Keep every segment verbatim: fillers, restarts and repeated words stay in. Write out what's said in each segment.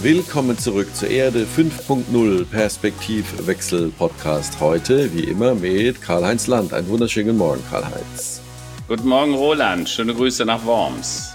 Willkommen zurück zur Erde fünf Punkt null Perspektivwechsel Podcast. Heute, wie immer, mit Karl-Heinz Land. Einen wunderschönen Morgen, Karl-Heinz. Guten Morgen, Roland. Schöne Grüße nach Worms.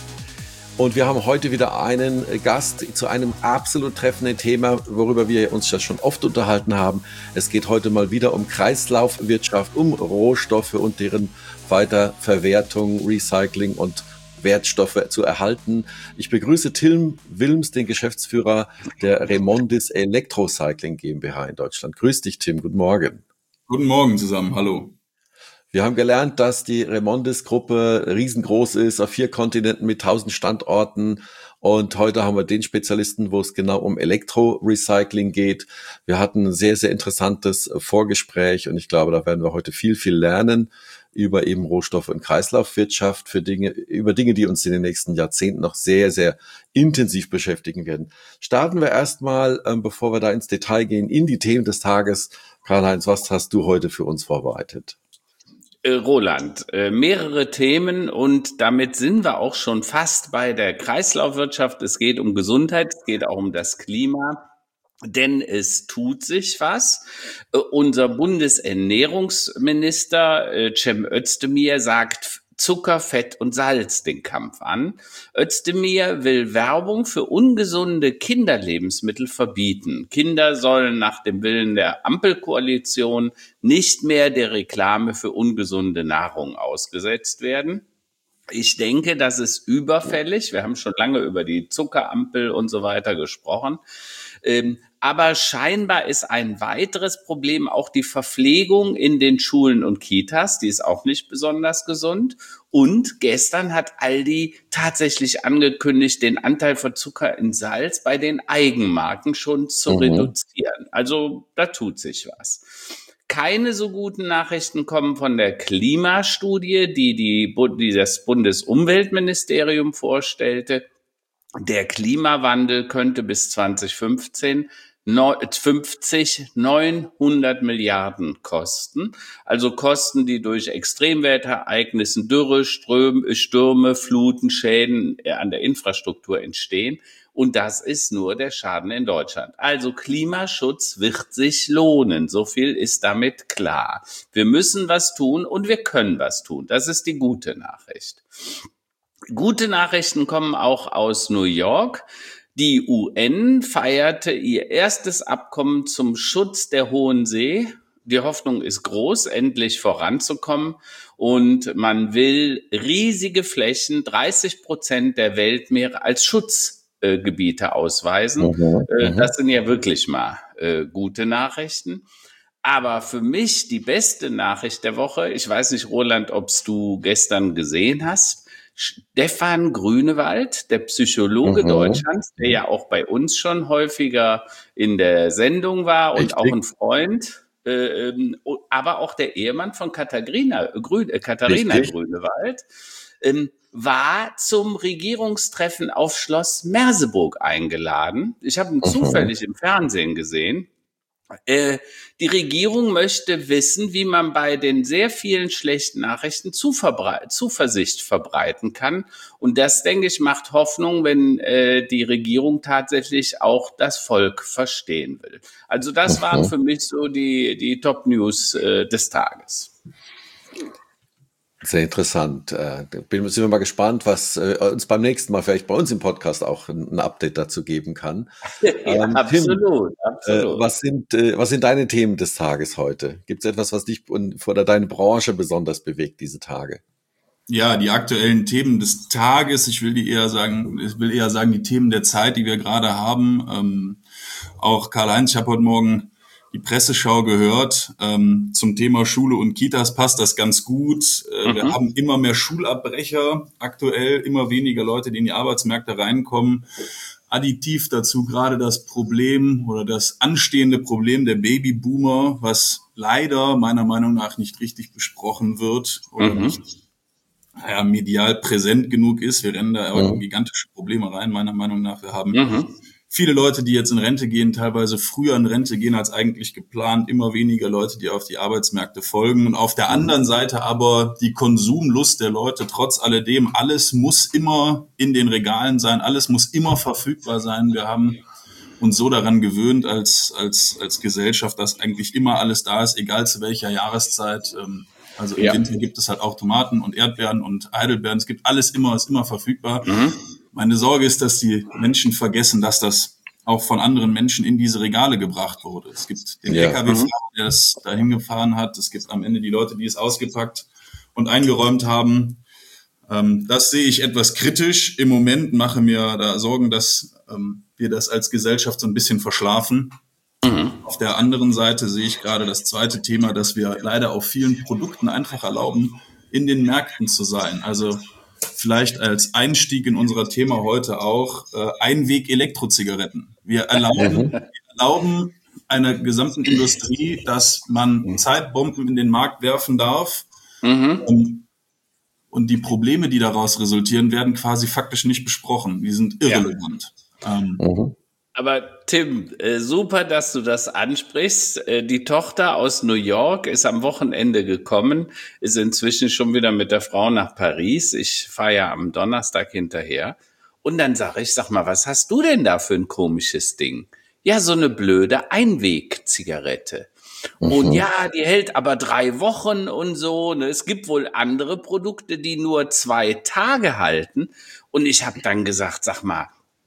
Und wir haben heute wieder einen Gast zu einem absolut treffenden Thema, worüber wir uns ja schon oft unterhalten haben. Es geht heute mal wieder um Kreislaufwirtschaft, um Rohstoffe und deren Weiterverwertung, Recycling und Wertstoffe zu erhalten. Ich begrüße Tim Wilms, den Geschäftsführer der Remondis Elektrocycling GmbH in Deutschland. Grüß dich, Tim. Guten Morgen. Guten Morgen zusammen. Hallo. Wir haben gelernt, dass die Remondis-Gruppe riesengroß ist, auf vier Kontinenten mit tausend Standorten. Und heute haben wir den Spezialisten, wo es genau um Elektrorecycling geht. Wir hatten ein sehr, sehr interessantes Vorgespräch und ich glaube, da werden wir heute viel, viel lernen über eben Rohstoffe und Kreislaufwirtschaft, für Dinge, über Dinge, die uns in den nächsten Jahrzehnten noch sehr, sehr intensiv beschäftigen werden. Starten wir erstmal, ähm, bevor wir da ins Detail gehen, in die Themen des Tages. Karl-Heinz, was hast du heute für uns vorbereitet? Äh, Roland, äh, mehrere Themen und damit sind wir auch schon fast bei der Kreislaufwirtschaft. Es geht um Gesundheit, es geht auch um das Klima, denn es tut sich was. Äh, unser Bundesernährungsminister äh, Cem Özdemir sagt Zucker, Fett und Salz den Kampf an. Özdemir will Werbung für ungesunde Kinderlebensmittel verbieten. Kinder sollen nach dem Willen der Ampelkoalition nicht mehr der Reklame für ungesunde Nahrung ausgesetzt werden. Ich denke, das ist überfällig. Wir haben schon lange über die Zuckerampel und so weiter gesprochen. Ähm, aber scheinbar ist ein weiteres Problem auch die Verpflegung in den Schulen und Kitas. Die ist auch nicht besonders gesund. Und gestern hat Aldi tatsächlich angekündigt, den Anteil von Zucker in Salz bei den Eigenmarken schon zu mhm. reduzieren. Also da tut sich was. Keine so guten Nachrichten kommen von der Klimastudie, die, die, die das Bundesumweltministerium vorstellte. Der Klimawandel könnte bis zwanzig fünfzehn fünfzig neunhundert Milliarden kosten. Also Kosten, die durch Extremwetterereignissen, Dürre, Ströme, Stürme, Fluten, Schäden an der Infrastruktur entstehen. Und das ist nur der Schaden in Deutschland. Also Klimaschutz wird sich lohnen. So viel ist damit klar. Wir müssen was tun und wir können was tun. Das ist die gute Nachricht. Gute Nachrichten kommen auch aus New York. Die U N feierte ihr erstes Abkommen zum Schutz der Hohen See. Die Hoffnung ist groß, endlich voranzukommen. Und man will riesige Flächen, dreißig Prozent der Weltmeere als Schutzgebiete ausweisen. Mhm, äh, das sind ja wirklich mal äh, gute Nachrichten. Aber für mich die beste Nachricht der Woche, ich weiß nicht, Roland, ob du gestern gesehen hast, Stefan Grünewald, der Psychologe mhm. Deutschlands, der ja auch bei uns schon häufiger in der Sendung war und Richtig. Auch ein Freund, äh, aber auch der Ehemann von Katharina, Grün, äh, Katharina Grünewald, äh, war zum Regierungstreffen auf Schloss Merseburg eingeladen. Ich habe ihn mhm. zufällig im Fernsehen gesehen. Äh, die Regierung möchte wissen, wie man bei den sehr vielen schlechten Nachrichten Zuverbrei- Zuversicht verbreiten kann. Und das, denke ich, macht Hoffnung, wenn äh, die Regierung tatsächlich auch das Volk verstehen will. Also das mhm. waren für mich so die, die Top-News äh, des Tages. Sehr interessant. Bin sind wir mal gespannt, was äh, uns beim nächsten Mal vielleicht bei uns im Podcast auch ein, ein Update dazu geben kann. Ja, ähm, absolut, Tim, absolut. Äh, was sind äh, was sind deine Themen des Tages heute? Gibt es etwas, was dich und oder deine Branche besonders bewegt diese Tage? Ja, die aktuellen Themen des Tages. Ich will die eher sagen, ich will eher sagen die Themen der Zeit, die wir gerade haben. Ähm, auch Karl-Heinz, ich habe heute Morgen die Presseschau gehört ähm, zum Thema Schule und Kitas, passt das ganz gut. Äh, mhm. Wir haben immer mehr Schulabbrecher aktuell, immer weniger Leute, die in die Arbeitsmärkte reinkommen. Additiv dazu gerade das Problem oder das anstehende Problem der Babyboomer, was leider meiner Meinung nach nicht richtig besprochen wird oder mhm. nicht ja, medial präsent genug ist. Wir rennen da mhm. in gigantische Probleme rein, meiner Meinung nach. Wir haben mhm. viele Leute, die jetzt in Rente gehen, teilweise früher in Rente gehen als eigentlich geplant, immer weniger Leute, die auf die Arbeitsmärkte folgen. Und auf der anderen Seite aber die Konsumlust der Leute, trotz alledem, alles muss immer in den Regalen sein, alles muss immer verfügbar sein. Wir haben uns so daran gewöhnt als, als, als Gesellschaft, dass eigentlich immer alles da ist, egal zu welcher Jahreszeit. Also im ja. Winter gibt es halt auch Tomaten und Erdbeeren und Heidelbeeren. Es gibt alles immer, ist immer verfügbar. Mhm. Meine Sorge ist, dass die Menschen vergessen, dass das auch von anderen Menschen in diese Regale gebracht wurde. Es gibt den ja. L K W-Fahrer, der das dahin gefahren hat. Es gibt am Ende die Leute, die es ausgepackt und eingeräumt haben. Ähm, das sehe ich etwas kritisch. Im Moment mache mir da Sorgen, dass ähm, wir das als Gesellschaft so ein bisschen verschlafen. Mhm. Auf der anderen Seite sehe ich gerade das zweite Thema, dass wir leider auf vielen Produkten einfach erlauben, in den Märkten zu sein. Also vielleicht als Einstieg in unser Thema heute auch äh, Einweg-Elektrozigaretten. Wir erlauben, mhm. wir erlauben einer gesamten Industrie, dass man mhm. Zeitbomben in den Markt werfen darf. Mhm. Und, und die Probleme, die daraus resultieren, werden quasi faktisch nicht besprochen. Die sind irrelevant. Ja. Ähm, mhm. Aber Tim, äh, super, dass du das ansprichst. Äh, die Tochter aus New York ist am Wochenende gekommen, ist inzwischen schon wieder mit der Frau nach Paris. Ich fahre ja am Donnerstag hinterher. Und dann sage ich, sag mal, was hast du denn da für ein komisches Ding? Ja, so eine blöde Einwegzigarette. Mhm. Und ja, die hält aber drei Wochen und so. Ne? Es gibt wohl andere Produkte, die nur zwei Tage halten. Und ich habe dann gesagt, sag mal,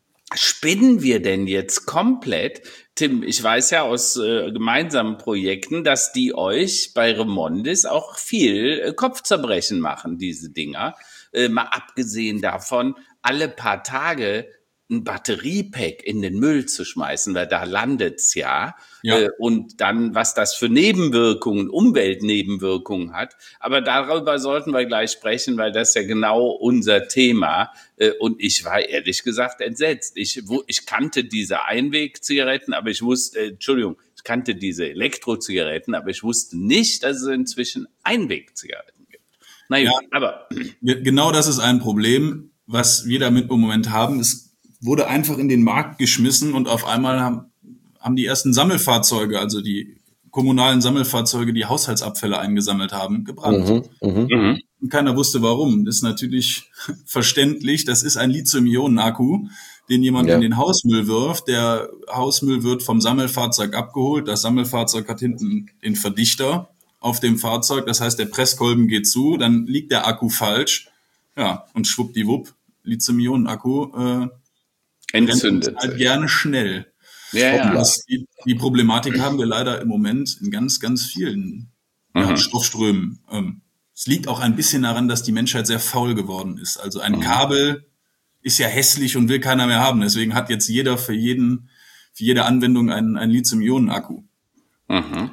spinnen wir denn jetzt komplett? Tim, ich weiß ja aus äh, gemeinsamen Projekten, dass die euch bei Remondis auch viel äh, Kopfzerbrechen machen, diese Dinger. Äh, mal abgesehen davon, alle paar Tage ein Batteriepack in den Müll zu schmeißen, weil da landet's ja. ja. Äh, und dann, was das für Nebenwirkungen, Umweltnebenwirkungen hat. Aber darüber sollten wir gleich sprechen, weil das ist ja genau unser Thema. Äh, und ich war ehrlich gesagt entsetzt. Ich, wo, ich kannte diese Einwegzigaretten, aber ich wusste, äh, Entschuldigung, ich kannte diese Elektrozigaretten, aber ich wusste nicht, dass es inzwischen Einwegzigaretten gibt. Naja, ja, aber. Genau das ist ein Problem, was wir damit im Moment haben, ist, wurde einfach in den Markt geschmissen und auf einmal haben, haben die ersten Sammelfahrzeuge, also die kommunalen Sammelfahrzeuge, die Haushaltsabfälle eingesammelt haben, gebrannt. Mhm, mh. Und keiner wusste warum. Das ist natürlich verständlich. Das ist ein Lithium-Ionen-Akku, den jemand ja. in den Hausmüll wirft. Der Hausmüll wird vom Sammelfahrzeug abgeholt. Das Sammelfahrzeug hat hinten den Verdichter auf dem Fahrzeug. Das heißt, der Presskolben geht zu, dann liegt der Akku falsch. Ja, und schwuppdiwupp, Lithium-Ionen-Akku, äh, entzündet halt gerne schnell. Ja, ja. Das, die, die Problematik haben wir leider im Moment in ganz, ganz vielen ja, mhm. Stoffströmen. Ähm, es liegt auch ein bisschen daran, dass die Menschheit sehr faul geworden ist. Also ein mhm. Kabel ist ja hässlich und will keiner mehr haben. Deswegen hat jetzt jeder für jeden, für jede Anwendung einen, einen Lithium-Ionen-Akku. Mhm.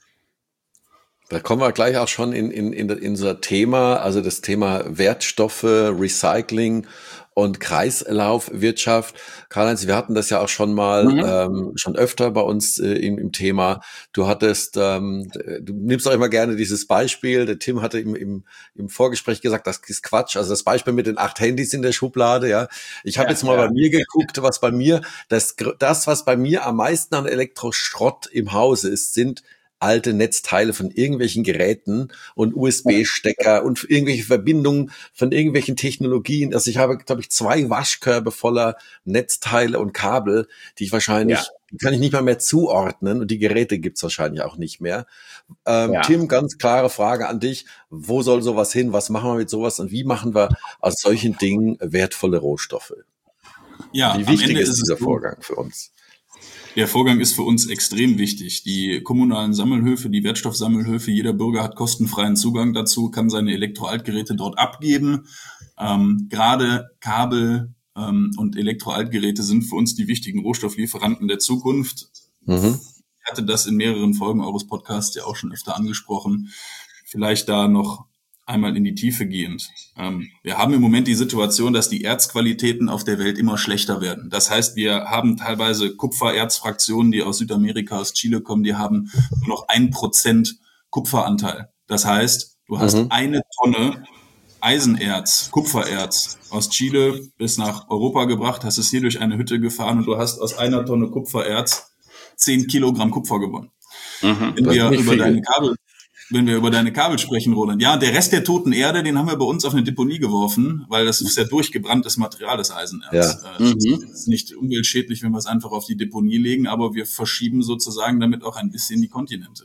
Da kommen wir gleich auch schon in, in, in, in unser Thema, also das Thema Wertstoffe, Recycling und Kreislaufwirtschaft. Karl-Heinz, wir hatten das ja auch schon mal, mhm. ähm, schon öfter bei uns äh, im, im Thema. Du hattest, ähm, du nimmst auch immer gerne dieses Beispiel. Der Tim hatte im, im, im Vorgespräch gesagt, das ist Quatsch. Also das Beispiel mit den acht Handys in der Schublade, ja. Ich habe ja, jetzt mal ja. bei mir geguckt, was bei mir, das, das, was bei mir am meisten an Elektroschrott im Hause ist, sind alte Netzteile von irgendwelchen Geräten und U S B-Stecker und irgendwelche Verbindungen von irgendwelchen Technologien. Also ich habe, glaube ich, zwei Waschkörbe voller Netzteile und Kabel, die ich wahrscheinlich, ja. die kann ich nicht mal mehr zuordnen und die Geräte gibt's wahrscheinlich auch nicht mehr. Ähm, ja. Tim, ganz klare Frage an dich. Wo soll sowas hin? Was machen wir mit sowas? Und wie machen wir aus solchen Dingen wertvolle Rohstoffe? Ja, wie wichtig ist dieser Vorgang für uns? Der Vorgang ist für uns extrem wichtig. Die kommunalen Sammelhöfe, die Wertstoffsammelhöfe, jeder Bürger hat kostenfreien Zugang dazu, kann seine Elektroaltgeräte dort abgeben. Ähm, gerade Kabel ähm, und Elektroaltgeräte sind für uns die wichtigen Rohstofflieferanten der Zukunft. Mhm. Ich hatte das in mehreren Folgen eures Podcasts ja auch schon öfter angesprochen. Vielleicht da noch einmal in die Tiefe gehend. Ähm, wir haben im Moment die Situation, dass die Erzqualitäten auf der Welt immer schlechter werden. Das heißt, wir haben teilweise Kupfererzfraktionen, die aus Südamerika, aus Chile kommen, die haben nur noch ein Prozent Kupferanteil. Das heißt, du hast mhm. eine Tonne Eisenerz, Kupfererz aus Chile bis nach Europa gebracht, hast es hier durch eine Hütte gefahren und du hast aus einer Tonne Kupfererz zehn Kilogramm Kupfer gewonnen. Mhm. Wenn wir über viel. deine Kabel, wenn wir über deine Kabel sprechen, Roland, ja, der Rest der toten Erde, den haben wir bei uns auf eine Deponie geworfen, weil das ist ja durchgebranntes Material, das Eisenerz. Ja. Das Mhm. ist nicht umweltschädlich, wenn wir es einfach auf die Deponie legen, aber wir verschieben sozusagen damit auch ein bisschen die Kontinente.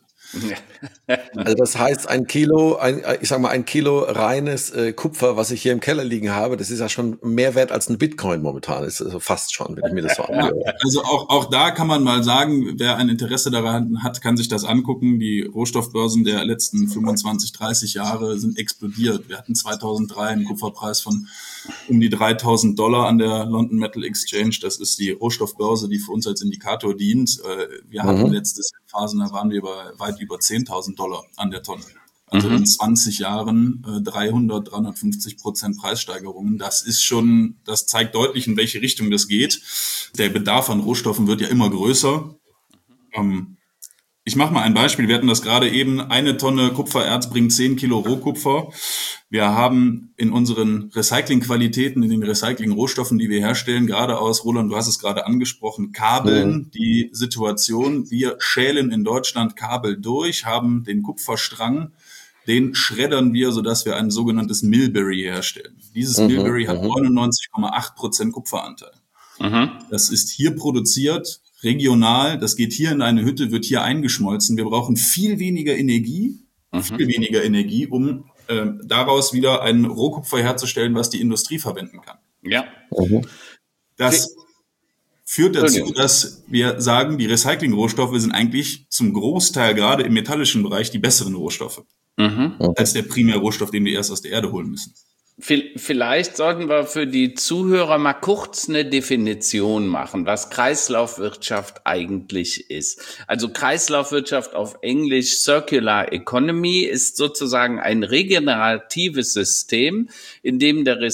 Also das heißt, ein Kilo, ein, ich sag mal, ein Kilo reines äh, Kupfer, was ich hier im Keller liegen habe, das ist ja schon mehr wert als ein Bitcoin momentan. Das ist also fast schon, wenn ich mir das so Ja, anhöre. also auch, auch da kann man mal sagen, wer ein Interesse daran hat, kann sich das angucken. Die Rohstoffbörsen der letzten fünfundzwanzig, dreißig Jahre sind explodiert. Wir hatten zweitausenddrei einen Kupferpreis von um die dreitausend Dollar an der London Metal Exchange. Das ist die Rohstoffbörse, die für uns als Indikator dient. Wir hatten Mhm. letztes Phasen, da waren wir bei weit über zehntausend Dollar an der Tonne. Also Mhm. in zwanzig Jahren äh, dreihundert, dreihundertfünfzig Prozent Preissteigerungen. Das ist schon, das zeigt deutlich, in welche Richtung das geht. Der Bedarf an Rohstoffen wird ja immer größer. Ähm, ich mache mal ein Beispiel. Wir hatten das gerade eben. Eine Tonne Kupfererz bringt zehn Kilo Rohkupfer. Wir haben in unseren Recyclingqualitäten, in den Recycling-Rohstoffen, die wir herstellen, gerade aus, Roland, du hast es gerade angesprochen, Kabeln, Mhm. die Situation, wir schälen in Deutschland Kabel durch, haben den Kupferstrang, den schreddern wir, sodass wir ein sogenanntes Millberry herstellen. Dieses Mhm. Millberry hat Mhm. neunundneunzig Komma acht Prozent Kupferanteil. Mhm. Das ist hier produziert, regional, das geht hier in eine Hütte, wird hier eingeschmolzen. Wir brauchen viel weniger Energie, viel weniger Energie, um äh, daraus wieder ein Rohkupfer herzustellen, was die Industrie verwenden kann. Ja. Mhm. Das führt dazu, Entschuldigung. dass wir sagen, die Recycling-Rohstoffe sind eigentlich zum Großteil gerade im metallischen Bereich die besseren Rohstoffe Mhm. als der Primärrohstoff, den wir erst aus der Erde holen müssen. Vielleicht sollten wir für die Zuhörer mal kurz eine Definition machen, was Kreislaufwirtschaft eigentlich ist. Also Kreislaufwirtschaft auf Englisch Circular Economy ist sozusagen ein regeneratives System, in dem der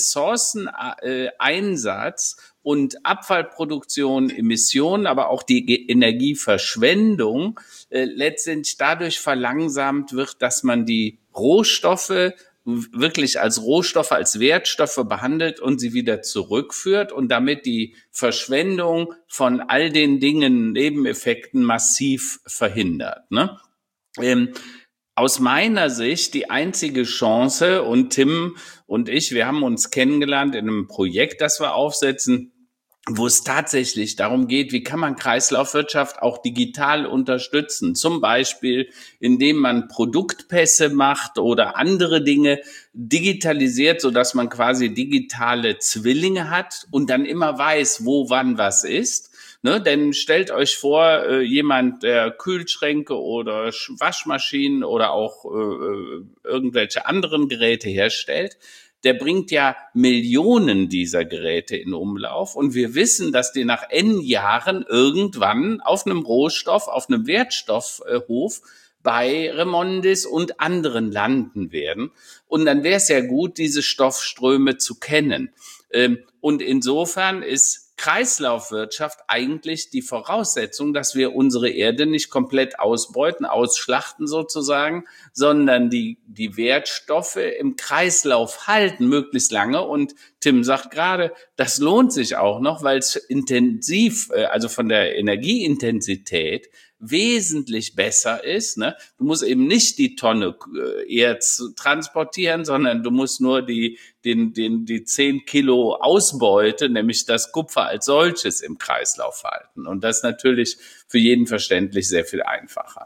Ressourceneinsatz und Abfallproduktion, Emissionen, aber auch die Energieverschwendung äh, letztendlich dadurch verlangsamt wird, dass man die Rohstoffe wirklich als Rohstoffe, als Wertstoffe behandelt und sie wieder zurückführt und damit die Verschwendung von all den Dingen, Nebeneffekten massiv verhindert. Ne? Ähm, aus meiner Sicht die einzige Chance, und Tim und ich, wir haben uns kennengelernt in einem Projekt, das wir aufsetzen, wo es tatsächlich darum geht, wie kann man Kreislaufwirtschaft auch digital unterstützen. Zum Beispiel, indem man Produktpässe macht oder andere Dinge digitalisiert, sodass man quasi digitale Zwillinge hat und dann immer weiß, wo wann was ist. Ne, denn stellt euch vor, äh, jemand, der Kühlschränke oder Waschmaschinen oder auch äh, irgendwelche anderen Geräte herstellt, der bringt ja Millionen dieser Geräte in Umlauf und wir wissen, dass die nach N Jahren irgendwann auf einem Rohstoff, auf einem Wertstoffhof bei Remondis und anderen landen werden. Und dann wäre es ja gut, diese Stoffströme zu kennen. Und insofern ist Kreislaufwirtschaft eigentlich die Voraussetzung, dass wir unsere Erde nicht komplett ausbeuten, ausschlachten sozusagen, sondern die, die Wertstoffe im Kreislauf halten, möglichst lange. Und Tim sagt gerade, das lohnt sich auch noch, weil es intensiv, also von der Energieintensität, wesentlich besser ist. Ne? Du musst eben nicht die Tonne Erz transportieren, sondern du musst nur die, den, den, die zehn Kilo Ausbeute, nämlich das Kupfer als solches im Kreislauf halten. Und das ist natürlich für jeden verständlich sehr viel einfacher.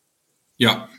Ja.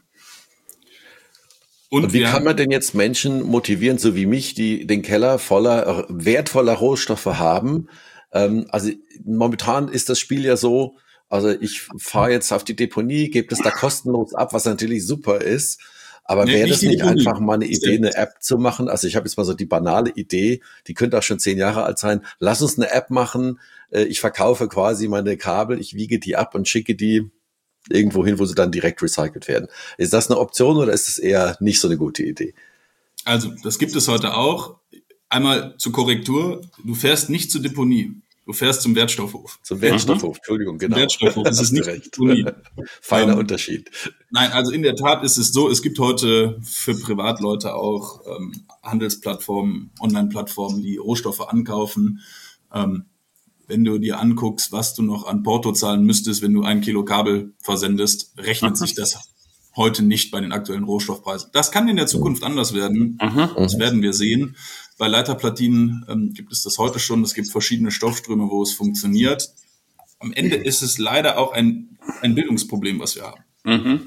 Und, Und wie kann man denn jetzt Menschen motivieren, so wie mich, die den Keller voller wertvoller Rohstoffe haben? Ähm, also momentan ist das Spiel ja so, also ich fahre jetzt auf die Deponie, gebe das da kostenlos ab, was natürlich super ist. Aber nee, wäre das nicht Deponie. Einfach mal eine Idee, eine App zu machen? Also ich habe jetzt mal so die banale Idee, die könnte auch schon zehn Jahre alt sein. Lass uns eine App machen. Ich verkaufe quasi meine Kabel, ich wiege die ab und schicke die irgendwo hin, wo sie dann direkt recycelt werden. Ist das eine Option oder ist es eher nicht so eine gute Idee? Also das gibt es heute auch. Einmal zur Korrektur. Du fährst nicht zur Deponie. Du fährst zum Wertstoffhof. Zum Wertstoffhof, mhm. Entschuldigung, genau. Zum Wertstoffhof, das ist nicht recht. Uni. Feiner ähm, Unterschied. Nein, also in der Tat ist es so, es gibt heute für Privatleute auch ähm, Handelsplattformen, Online-Plattformen, die Rohstoffe ankaufen. Ähm, wenn du dir anguckst, was du noch an Porto zahlen müsstest, wenn du ein Kilo Kabel versendest, rechnet sich das heute nicht bei den aktuellen Rohstoffpreisen. Das kann in der Zukunft anders werden. Mhm. Das werden wir sehen. Bei Leiterplatinen ähm, gibt es das heute schon. Es gibt verschiedene Stoffströme, wo es funktioniert. Am Ende ist es leider auch ein, ein Bildungsproblem, was wir haben. Mhm.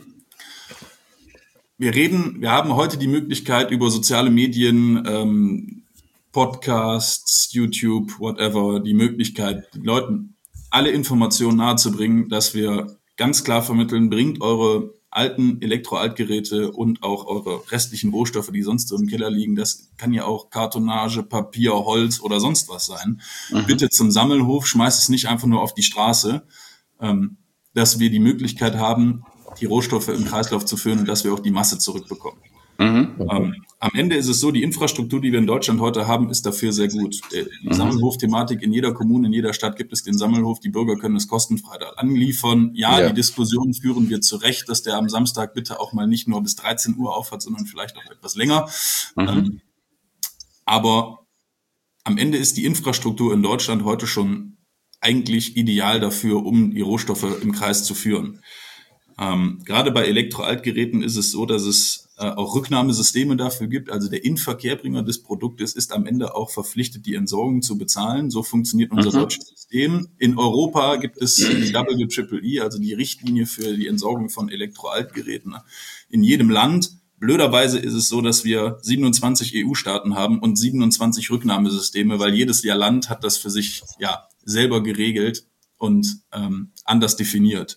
Wir reden, wir haben heute die Möglichkeit über soziale Medien, ähm, Podcasts, YouTube, whatever, die Möglichkeit, den Leuten alle Informationen nahezubringen, dass wir ganz klar vermitteln, bringt eure alten Elektroaltgeräte und auch eure restlichen Rohstoffe, die sonst so im Keller liegen, das kann ja auch Kartonage, Papier, Holz oder sonst was sein, mhm. bitte zum Sammelhof, schmeißt es nicht einfach nur auf die Straße, ähm, dass wir die Möglichkeit haben, die Rohstoffe im Kreislauf zu führen und dass wir auch die Masse zurückbekommen. Mhm. Ähm, am Ende ist es so, die Infrastruktur, die wir in Deutschland heute haben, ist dafür sehr gut. Die mhm. Sammelhof-Thematik in jeder Kommune, in jeder Stadt gibt es den Sammelhof. Die Bürger können es kostenfrei da anliefern. Ja, ja, die Diskussion führen wir zu Recht, dass der am Samstag bitte auch mal nicht nur bis dreizehn Uhr aufhat, sondern vielleicht auch etwas länger. Mhm. Ähm, aber am Ende ist die Infrastruktur in Deutschland heute schon eigentlich ideal dafür, um die Rohstoffe im Kreis zu führen. Ähm, gerade bei Elektroaltgeräten ist es so, dass es äh, auch Rücknahmesysteme dafür gibt. Also der Inverkehrbringer des Produktes ist am Ende auch verpflichtet, die Entsorgung zu bezahlen. So funktioniert unser mhm. deutsches System. In Europa gibt es die W E E E, also die Richtlinie für die Entsorgung von Elektroaltgeräten in jedem Land. Blöderweise ist es so, dass wir siebenundzwanzig E U-Staaten haben und siebenundzwanzig Rücknahmesysteme, weil jedes Jahr Land hat das für sich ja selber geregelt und ähm, anders definiert.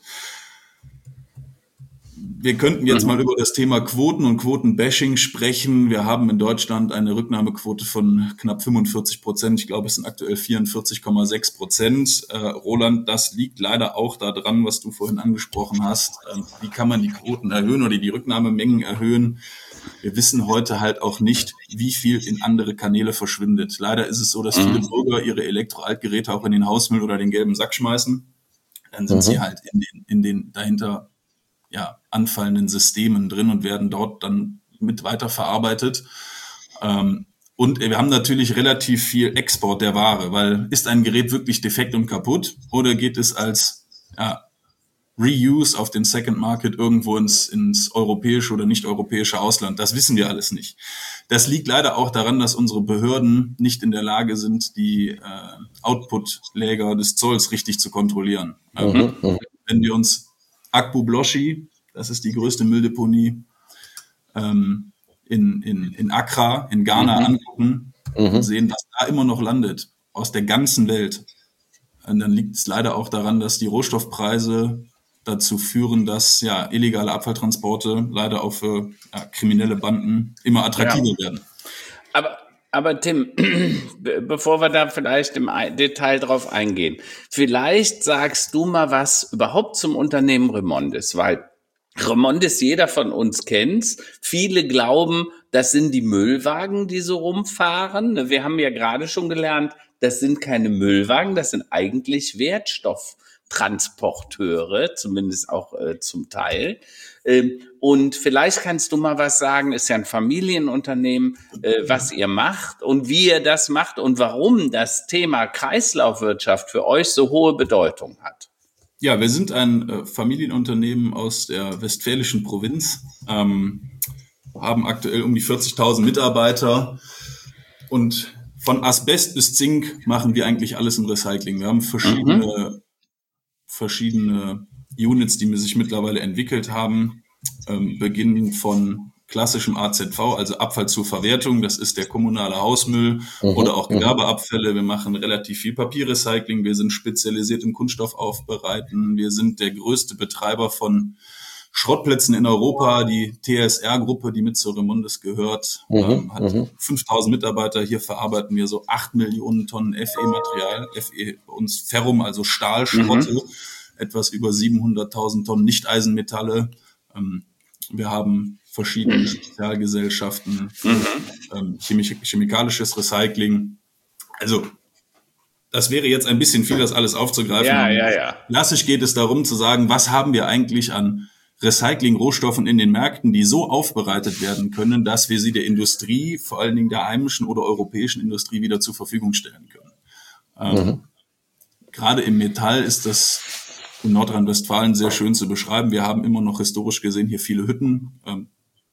Wir könnten jetzt mal über das Thema Quoten und Quotenbashing sprechen. Wir haben in Deutschland eine Rücknahmequote von knapp fünfundvierzig Prozent. Ich glaube, es sind aktuell vierundvierzig Komma sechs Prozent. Äh, Roland, das liegt leider auch daran, was du vorhin angesprochen hast. Ähm, wie kann man die Quoten erhöhen oder die Rücknahmemengen erhöhen? Wir wissen heute halt auch nicht, wie viel in andere Kanäle verschwindet. Leider ist es so, dass viele Bürger ihre Elektroaltgeräte auch in den Hausmüll oder den gelben Sack schmeißen. Dann sind mhm. sie halt in den, in den dahinter ja, anfallenden Systemen drin und werden dort dann mit weiterverarbeitet. Ähm, und wir haben natürlich relativ viel Export der Ware, weil ist ein Gerät wirklich defekt und kaputt oder geht es als ja, Reuse auf den Second Market irgendwo ins, ins europäische oder nicht europäische Ausland? Das wissen wir alles nicht. Das liegt leider auch daran, dass unsere Behörden nicht in der Lage sind, die äh, Output-Läger des Zolls richtig zu kontrollieren. Mhm. Ähm, wenn wir uns Akbu Bloshi, das ist die größte Mülldeponie ähm, in, in, in Accra, in Ghana mhm. angucken mhm. und sehen, was da immer noch landet, aus der ganzen Welt. Und dann liegt es leider auch daran, dass die Rohstoffpreise dazu führen, dass ja illegale Abfalltransporte leider auch für ja, kriminelle Banden immer attraktiver ja. werden. Aber Aber Tim, bevor wir da vielleicht im Detail drauf eingehen, vielleicht sagst du mal was überhaupt zum Unternehmen Remondis, weil Remondis jeder von uns kennt. Viele glauben, das sind die Müllwagen, die so rumfahren. Wir haben ja gerade schon gelernt, das sind keine Müllwagen, das sind eigentlich Wertstofftransporteure, zumindest auch äh, zum Teil. Ähm, und vielleicht kannst du mal was sagen, ist ja ein Familienunternehmen, äh, was ihr macht und wie ihr das macht und warum das Thema Kreislaufwirtschaft für euch so hohe Bedeutung hat. Ja, wir sind ein äh, Familienunternehmen aus der westfälischen Provinz, ähm, haben aktuell um die vierzigtausend Mitarbeiter und von Asbest bis Zink machen wir eigentlich alles im Recycling. Wir haben verschiedene, mhm. verschiedene Units, die sich mittlerweile entwickelt haben, ähm, beginnen von klassischem A Z V, also Abfall zur Verwertung, das ist der kommunale Hausmüll mhm. oder auch Gewerbeabfälle. Wir machen relativ viel Papierrecycling, wir sind spezialisiert im Kunststoffaufbereiten, wir sind der größte Betreiber von Schrottplätzen in Europa, die T S R-Gruppe, die mit zur Remondis gehört, mhm. ähm, hat mhm. fünftausend Mitarbeiter. Hier verarbeiten wir so acht Millionen Tonnen F E-Material, F E bei uns Ferrum, also Stahlschrotte, mhm. etwas über siebenhunderttausend Tonnen Nichteisenmetalle. Ähm, wir haben verschiedene Spezialgesellschaften, mhm. ähm, chemisch- chemikalisches Recycling. Also das wäre jetzt ein bisschen viel, das alles aufzugreifen. Ja, ja, ja. Klassisch geht es darum zu sagen, was haben wir eigentlich an Recycling-Rohstoffen in den Märkten, die so aufbereitet werden können, dass wir sie der Industrie, vor allen Dingen der heimischen oder europäischen Industrie, wieder zur Verfügung stellen können. Ähm, Mhm. Gerade im Metall ist das in Nordrhein-Westfalen sehr schön zu beschreiben. Wir haben immer noch historisch gesehen hier viele Hütten. Ähm,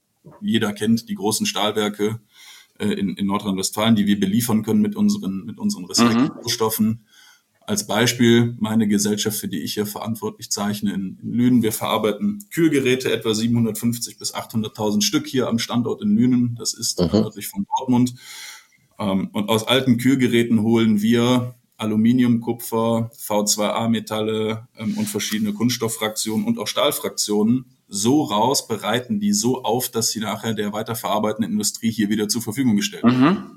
jeder kennt die großen Stahlwerke äh, in, in Nordrhein-Westfalen, die wir beliefern können mit unseren, mit unseren Recycling-Rohstoffen. Mhm. Als Beispiel meine Gesellschaft, für die ich hier verantwortlich zeichne, in, in Lünen. Wir verarbeiten Kühlgeräte, etwa siebenhundertfünfzig bis achthunderttausend Stück hier am Standort in Lünen. Das ist mhm. nördlich von Dortmund. Ähm, und aus alten Kühlgeräten holen wir Aluminium, Kupfer, V zwei A Metalle ähm, und verschiedene Kunststofffraktionen und auch Stahlfraktionen so raus, bereiten die so auf, dass sie nachher der weiterverarbeitenden Industrie hier wieder zur Verfügung gestellt werden. Mhm.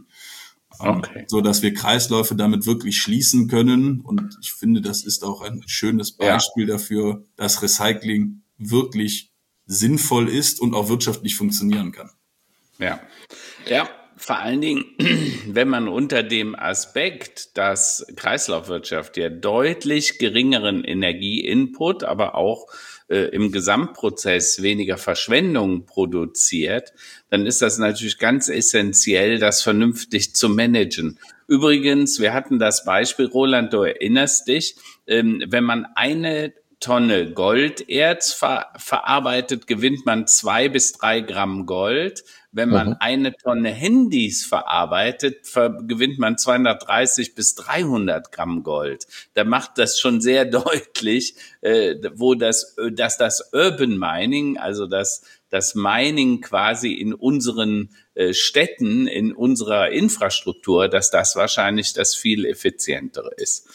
Okay. So dass wir Kreisläufe damit wirklich schließen können. Und ich finde, das ist auch ein schönes Beispiel ja. dafür, dass Recycling wirklich sinnvoll ist und auch wirtschaftlich funktionieren kann. Ja, ja. Vor allen Dingen, wenn man unter dem Aspekt, dass Kreislaufwirtschaft ja deutlich geringeren Energieinput, aber auch äh, im Gesamtprozess weniger Verschwendung produziert, dann ist das natürlich ganz essentiell, das vernünftig zu managen. Übrigens, wir hatten das Beispiel, Roland, du erinnerst dich, ähm, wenn man eine Tonne Golderz ver- verarbeitet, gewinnt man zwei bis drei Gramm Gold. Wenn man mhm. eine Tonne Handys verarbeitet, ver- gewinnt man zweihundertdreißig bis dreihundert Gramm Gold. Da macht das schon sehr deutlich, äh, wo das, dass das Urban Mining, also das, das Mining quasi in unseren äh, Städten, in unserer Infrastruktur, dass das wahrscheinlich das viel effizientere ist.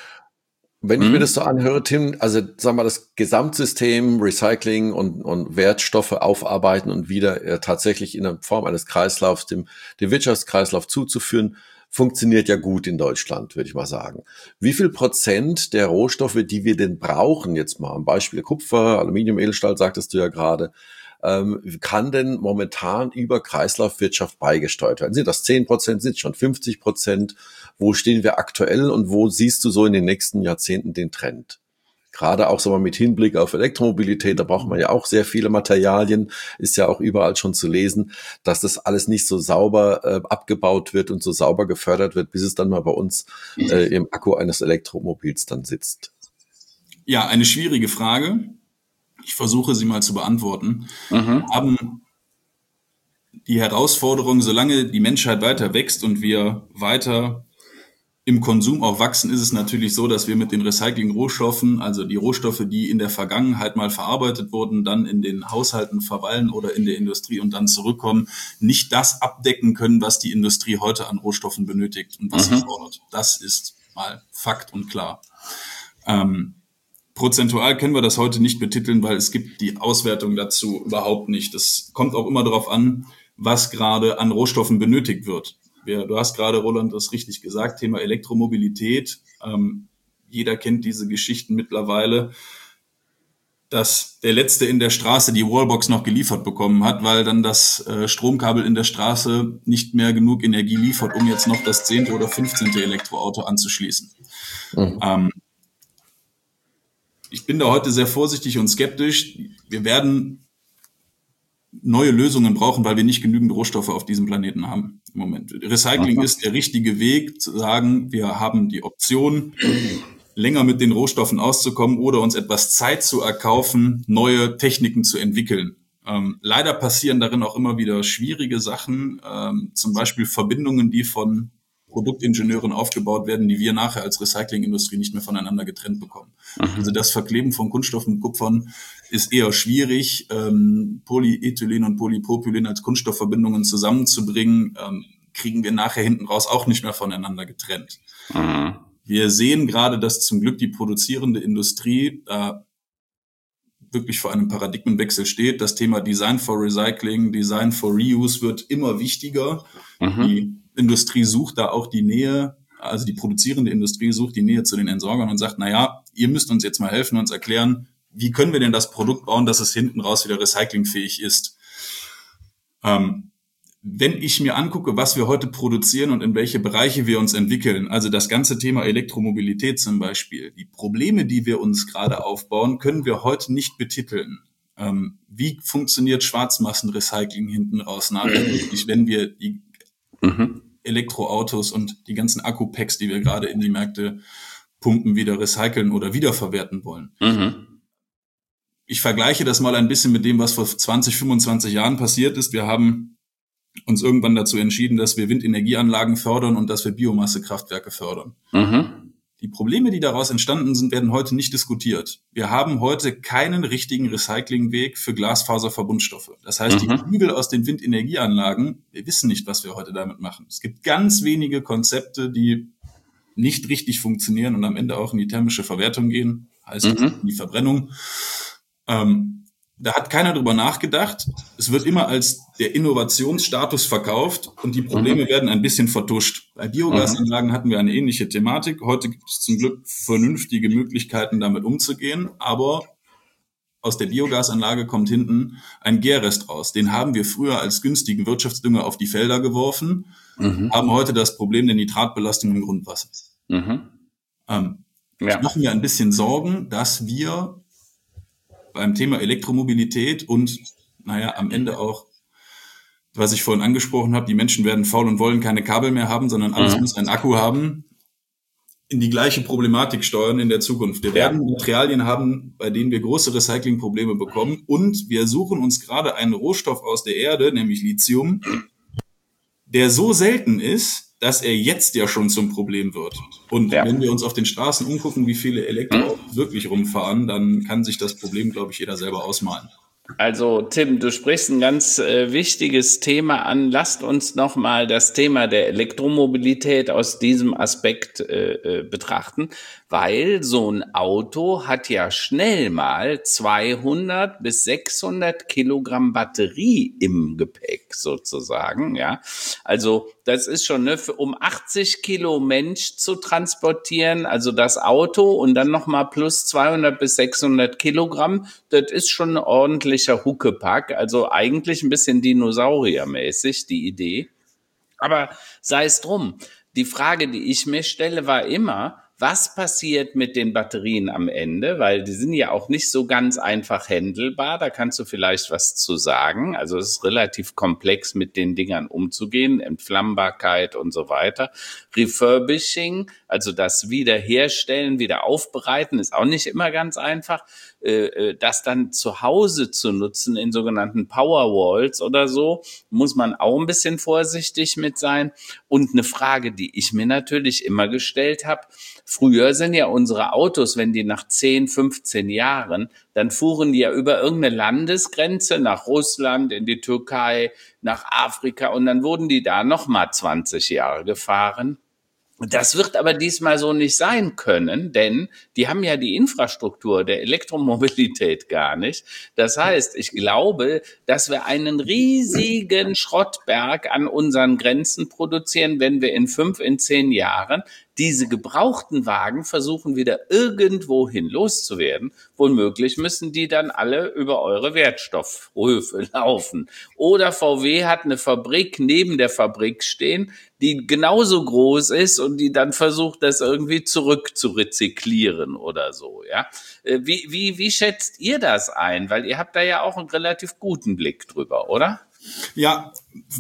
Wenn ich hm. mir das so anhöre, Tim, also sagen wir das Gesamtsystem Recycling und, und Wertstoffe aufarbeiten und wieder äh, tatsächlich in der Form eines Kreislaufs dem, dem Wirtschaftskreislauf zuzuführen, funktioniert ja gut in Deutschland, würde ich mal sagen. Wie viel Prozent der Rohstoffe, die wir denn brauchen, jetzt mal am Beispiel Kupfer, Aluminium, Edelstahl, sagtest du ja gerade, ähm, kann denn momentan über Kreislaufwirtschaft beigesteuert werden? Sind das zehn Prozent, sind es schon fünfzig Prozent? Wo stehen wir aktuell und wo siehst du so in den nächsten Jahrzehnten den Trend? Gerade auch so mal mit Hinblick auf Elektromobilität, da braucht man ja auch sehr viele Materialien, ist ja auch überall schon zu lesen, dass das alles nicht so sauber äh, abgebaut wird und so sauber gefördert wird, bis es dann mal bei uns äh, im Akku eines Elektromobils dann sitzt. Ja, eine schwierige Frage. Ich versuche sie mal zu beantworten. Mhm. Wir haben die Herausforderung, solange die Menschheit weiter wächst und wir weiter im Konsum auch wachsen, ist es natürlich so, dass wir mit den Recycling-Rohstoffen, also die Rohstoffe, die in der Vergangenheit mal verarbeitet wurden, dann in den Haushalten verweilen oder in der Industrie und dann zurückkommen, nicht das abdecken können, was die Industrie heute an Rohstoffen benötigt und was mhm. sie fordert. Das ist mal Fakt und klar. Ähm, Prozentual können wir das heute nicht betiteln, weil es gibt die Auswertung dazu überhaupt nicht. Es kommt auch immer darauf an, was gerade an Rohstoffen benötigt wird. Du hast gerade, Roland, das richtig gesagt, Thema Elektromobilität. Ähm, jeder kennt diese Geschichten mittlerweile, dass der Letzte in der Straße die Wallbox noch geliefert bekommen hat, weil dann das äh, Stromkabel in der Straße nicht mehr genug Energie liefert, um jetzt noch das zehnte oder fünfzehnte Elektroauto anzuschließen. Mhm. Ähm, Ich bin da heute sehr vorsichtig und skeptisch. Wir werden neue Lösungen brauchen, weil wir nicht genügend Rohstoffe auf diesem Planeten haben im Moment. Recycling Aha. ist der richtige Weg, zu sagen, wir haben die Option, länger mit den Rohstoffen auszukommen oder uns etwas Zeit zu erkaufen, neue Techniken zu entwickeln. Ähm, leider passieren darin auch immer wieder schwierige Sachen, ähm, zum Beispiel Verbindungen, die von Produktingenieuren aufgebaut werden, die wir nachher als Recyclingindustrie nicht mehr voneinander getrennt bekommen. Mhm. Also das Verkleben von Kunststoffen und Kupfern ist eher schwierig. Ähm, Polyethylen und Polypropylen als Kunststoffverbindungen zusammenzubringen, ähm, kriegen wir nachher hinten raus auch nicht mehr voneinander getrennt. Mhm. Wir sehen gerade, dass zum Glück die produzierende Industrie da wirklich vor einem Paradigmenwechsel steht. Das Thema Design for Recycling, Design for Reuse wird immer wichtiger. Mhm. Die Industrie sucht da auch die Nähe, also die produzierende Industrie sucht die Nähe zu den Entsorgern und sagt, na ja, ihr müsst uns jetzt mal helfen, uns erklären, wie können wir denn das Produkt bauen, dass es hinten raus wieder recyclingfähig ist. Ähm, wenn ich mir angucke, was wir heute produzieren und in welche Bereiche wir uns entwickeln, also das ganze Thema Elektromobilität zum Beispiel, die Probleme, die wir uns gerade aufbauen, können wir heute nicht betiteln. Ähm, wie funktioniert Schwarzmassenrecycling hinten raus nachher, wenn wir die mhm. Elektroautos und die ganzen Akkupacks, die wir gerade in die Märkte pumpen, wieder recyceln oder wiederverwerten wollen? Mhm. Ich vergleiche das mal ein bisschen mit dem, was vor zwanzig, fünfundzwanzig Jahren passiert ist. Wir haben uns irgendwann dazu entschieden, dass wir Windenergieanlagen fördern und dass wir Biomassekraftwerke fördern. Mhm. Die Probleme, die daraus entstanden sind, werden heute nicht diskutiert. Wir haben heute keinen richtigen Recyclingweg für Glasfaserverbundstoffe. Das heißt, mhm. die Flügel aus den Windenergieanlagen, wir wissen nicht, was wir heute damit machen. Es gibt ganz wenige Konzepte, die nicht richtig funktionieren und am Ende auch in die thermische Verwertung gehen, heißt mhm. in die Verbrennung. Ähm, Da hat keiner drüber nachgedacht. Es wird immer als der Innovationsstatus verkauft und die Probleme mhm. werden ein bisschen vertuscht. Bei Biogasanlagen mhm. hatten wir eine ähnliche Thematik. Heute gibt es zum Glück vernünftige Möglichkeiten, damit umzugehen. Aber aus der Biogasanlage kommt hinten ein Gärrest raus. Den haben wir früher als günstigen Wirtschaftsdünger auf die Felder geworfen, mhm. haben heute das Problem der Nitratbelastung im Grundwasser. Mhm. Ähm, ja. Ich mache mir ein bisschen Sorgen, dass wir beim Thema Elektromobilität und, naja, am Ende auch, was ich vorhin angesprochen habe, die Menschen werden faul und wollen keine Kabel mehr haben, sondern alles mhm. muss einen Akku haben, in die gleiche Problematik steuern in der Zukunft. Wir ja. werden Materialien haben, bei denen wir große Recyclingprobleme bekommen und wir suchen uns gerade einen Rohstoff aus der Erde, nämlich Lithium, der so selten ist, dass er jetzt ja schon zum Problem wird. Und ja. wenn wir uns auf den Straßen umgucken, wie viele Elektroautos wirklich rumfahren, dann kann sich das Problem, glaube ich, jeder selber ausmalen. Also Tim, du sprichst ein ganz äh, wichtiges Thema an. Lasst uns nochmal das Thema der Elektromobilität aus diesem Aspekt äh, äh, betrachten, weil so ein Auto hat ja schnell mal zweihundert bis sechshundert Kilogramm Batterie im Gepäck sozusagen. Ja, also das ist schon, ne, für, um achtzig Kilo Mensch zu transportieren, also das Auto und dann nochmal plus zweihundert bis sechshundert Kilogramm, das ist schon ein ordentlicher Huckepack, also eigentlich ein bisschen dinosauriermäßig, die Idee. Aber sei es drum, die Frage, die ich mir stelle, war immer, was passiert mit den Batterien am Ende? Weil die sind ja auch nicht so ganz einfach handelbar. Da kannst du vielleicht was zu sagen. Also es ist relativ komplex, mit den Dingern umzugehen. Entflammbarkeit und so weiter. Refurbishing, also das Wiederherstellen, wieder aufbereiten, ist auch nicht immer ganz einfach. Das dann zu Hause zu nutzen in sogenannten Powerwalls oder so, muss man auch ein bisschen vorsichtig mit sein. Und eine Frage, die ich mir natürlich immer gestellt habe, früher sind ja unsere Autos, wenn die nach zehn, fünfzehn Jahren, dann fuhren die ja über irgendeine Landesgrenze nach Russland, in die Türkei, nach Afrika und dann wurden die da nochmal zwanzig Jahre gefahren. Das wird aber diesmal so nicht sein können, denn die haben ja die Infrastruktur der Elektromobilität gar nicht. Das heißt, ich glaube, dass wir einen riesigen Schrottberg an unseren Grenzen produzieren, wenn wir in fünf, in zehn Jahren diese gebrauchten Wagen versuchen, wieder irgendwohin loszuwerden. Womöglich müssen die dann alle über eure Wertstoffhöfe laufen. Oder V W hat eine Fabrik neben der Fabrik stehen, die genauso groß ist und die dann versucht, das irgendwie zurück zu rezyklieren oder so, ja. Wie, wie, wie schätzt ihr das ein? Weil ihr habt da ja auch einen relativ guten Blick drüber, oder? Ja,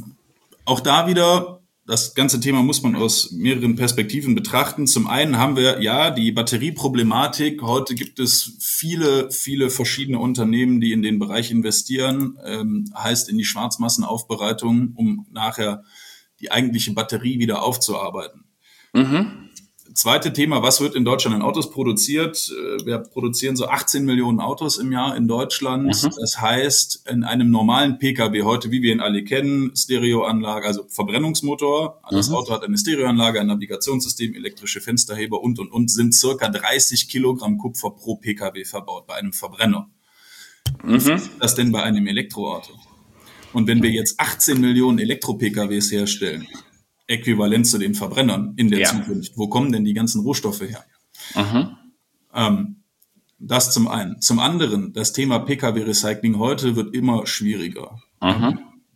auch da wieder, das ganze Thema muss man aus mehreren Perspektiven betrachten. Zum einen haben wir ja die Batterieproblematik. Heute gibt es viele, viele verschiedene Unternehmen, die in den Bereich investieren, ähm, heißt in die Schwarzmassenaufbereitung, um nachher die eigentliche Batterie wieder aufzuarbeiten. Mhm. Zweite Thema, was wird in Deutschland an Autos produziert? Wir produzieren so achtzehn Millionen Autos im Jahr in Deutschland. Mhm. Das heißt, in einem normalen Pkw heute, wie wir ihn alle kennen, Stereoanlage, also Verbrennungsmotor, das mhm. Auto hat eine Stereoanlage, ein Navigationssystem, elektrische Fensterheber und, und, und, sind circa dreißig Kilogramm Kupfer pro Pkw verbaut bei einem Verbrenner. Mhm. Wie ist das denn bei einem Elektroauto? Und wenn wir jetzt achtzehn Millionen Elektro-Pkws herstellen, äquivalent zu den Verbrennern in der ja. Zukunft, wo kommen denn die ganzen Rohstoffe her? Mhm. Ähm, das zum einen. Zum anderen, das Thema Pkw-Recycling heute wird immer schwieriger. Mhm.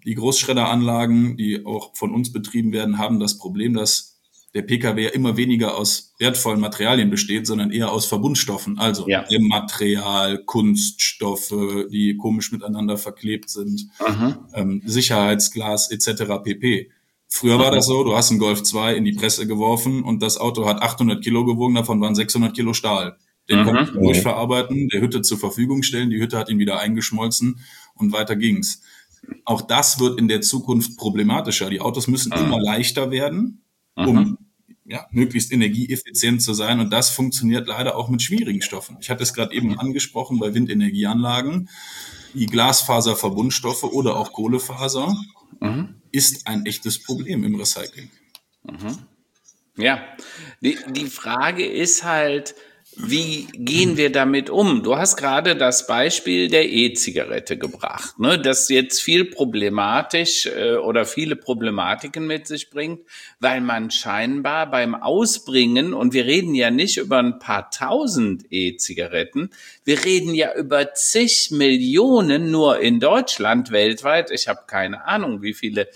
die Großschredderanlagen, die auch von uns betrieben werden, haben das Problem, dass der Pkw ja immer weniger aus wertvollen Materialien besteht, sondern eher aus Verbundstoffen, also Ja. Material, Kunststoffe, die komisch miteinander verklebt sind, Mhm. ähm, Sicherheitsglas et cetera pp. Früher war das so, du hast einen Golf zwei in die Presse geworfen und das Auto hat achthundert Kilo gewogen, davon waren sechshundert Kilo Stahl. Den Mhm. konntest du durchverarbeiten, der Hütte zur Verfügung stellen, die Hütte hat ihn wieder eingeschmolzen und weiter ging's. Auch das wird in der Zukunft problematischer. Die Autos müssen Mhm. immer leichter werden, Mhm. um ja, möglichst energieeffizient zu sein. Und das funktioniert leider auch mit schwierigen Stoffen. Ich hatte es gerade eben angesprochen bei Windenergieanlagen. Die Glasfaserverbundstoffe oder auch Kohlefaser Mhm. ist ein echtes Problem im Recycling. Mhm. Ja, die, die Frage ist halt, wie gehen wir damit um? Du hast gerade das Beispiel der E-Zigarette gebracht, ne, das jetzt viel problematisch äh, oder viele Problematiken mit sich bringt, weil man scheinbar beim Ausbringen, und wir reden ja nicht über ein paar tausend E-Zigaretten, wir reden ja über zig Millionen nur in Deutschland, weltweit. Ich habe keine Ahnung, wie viele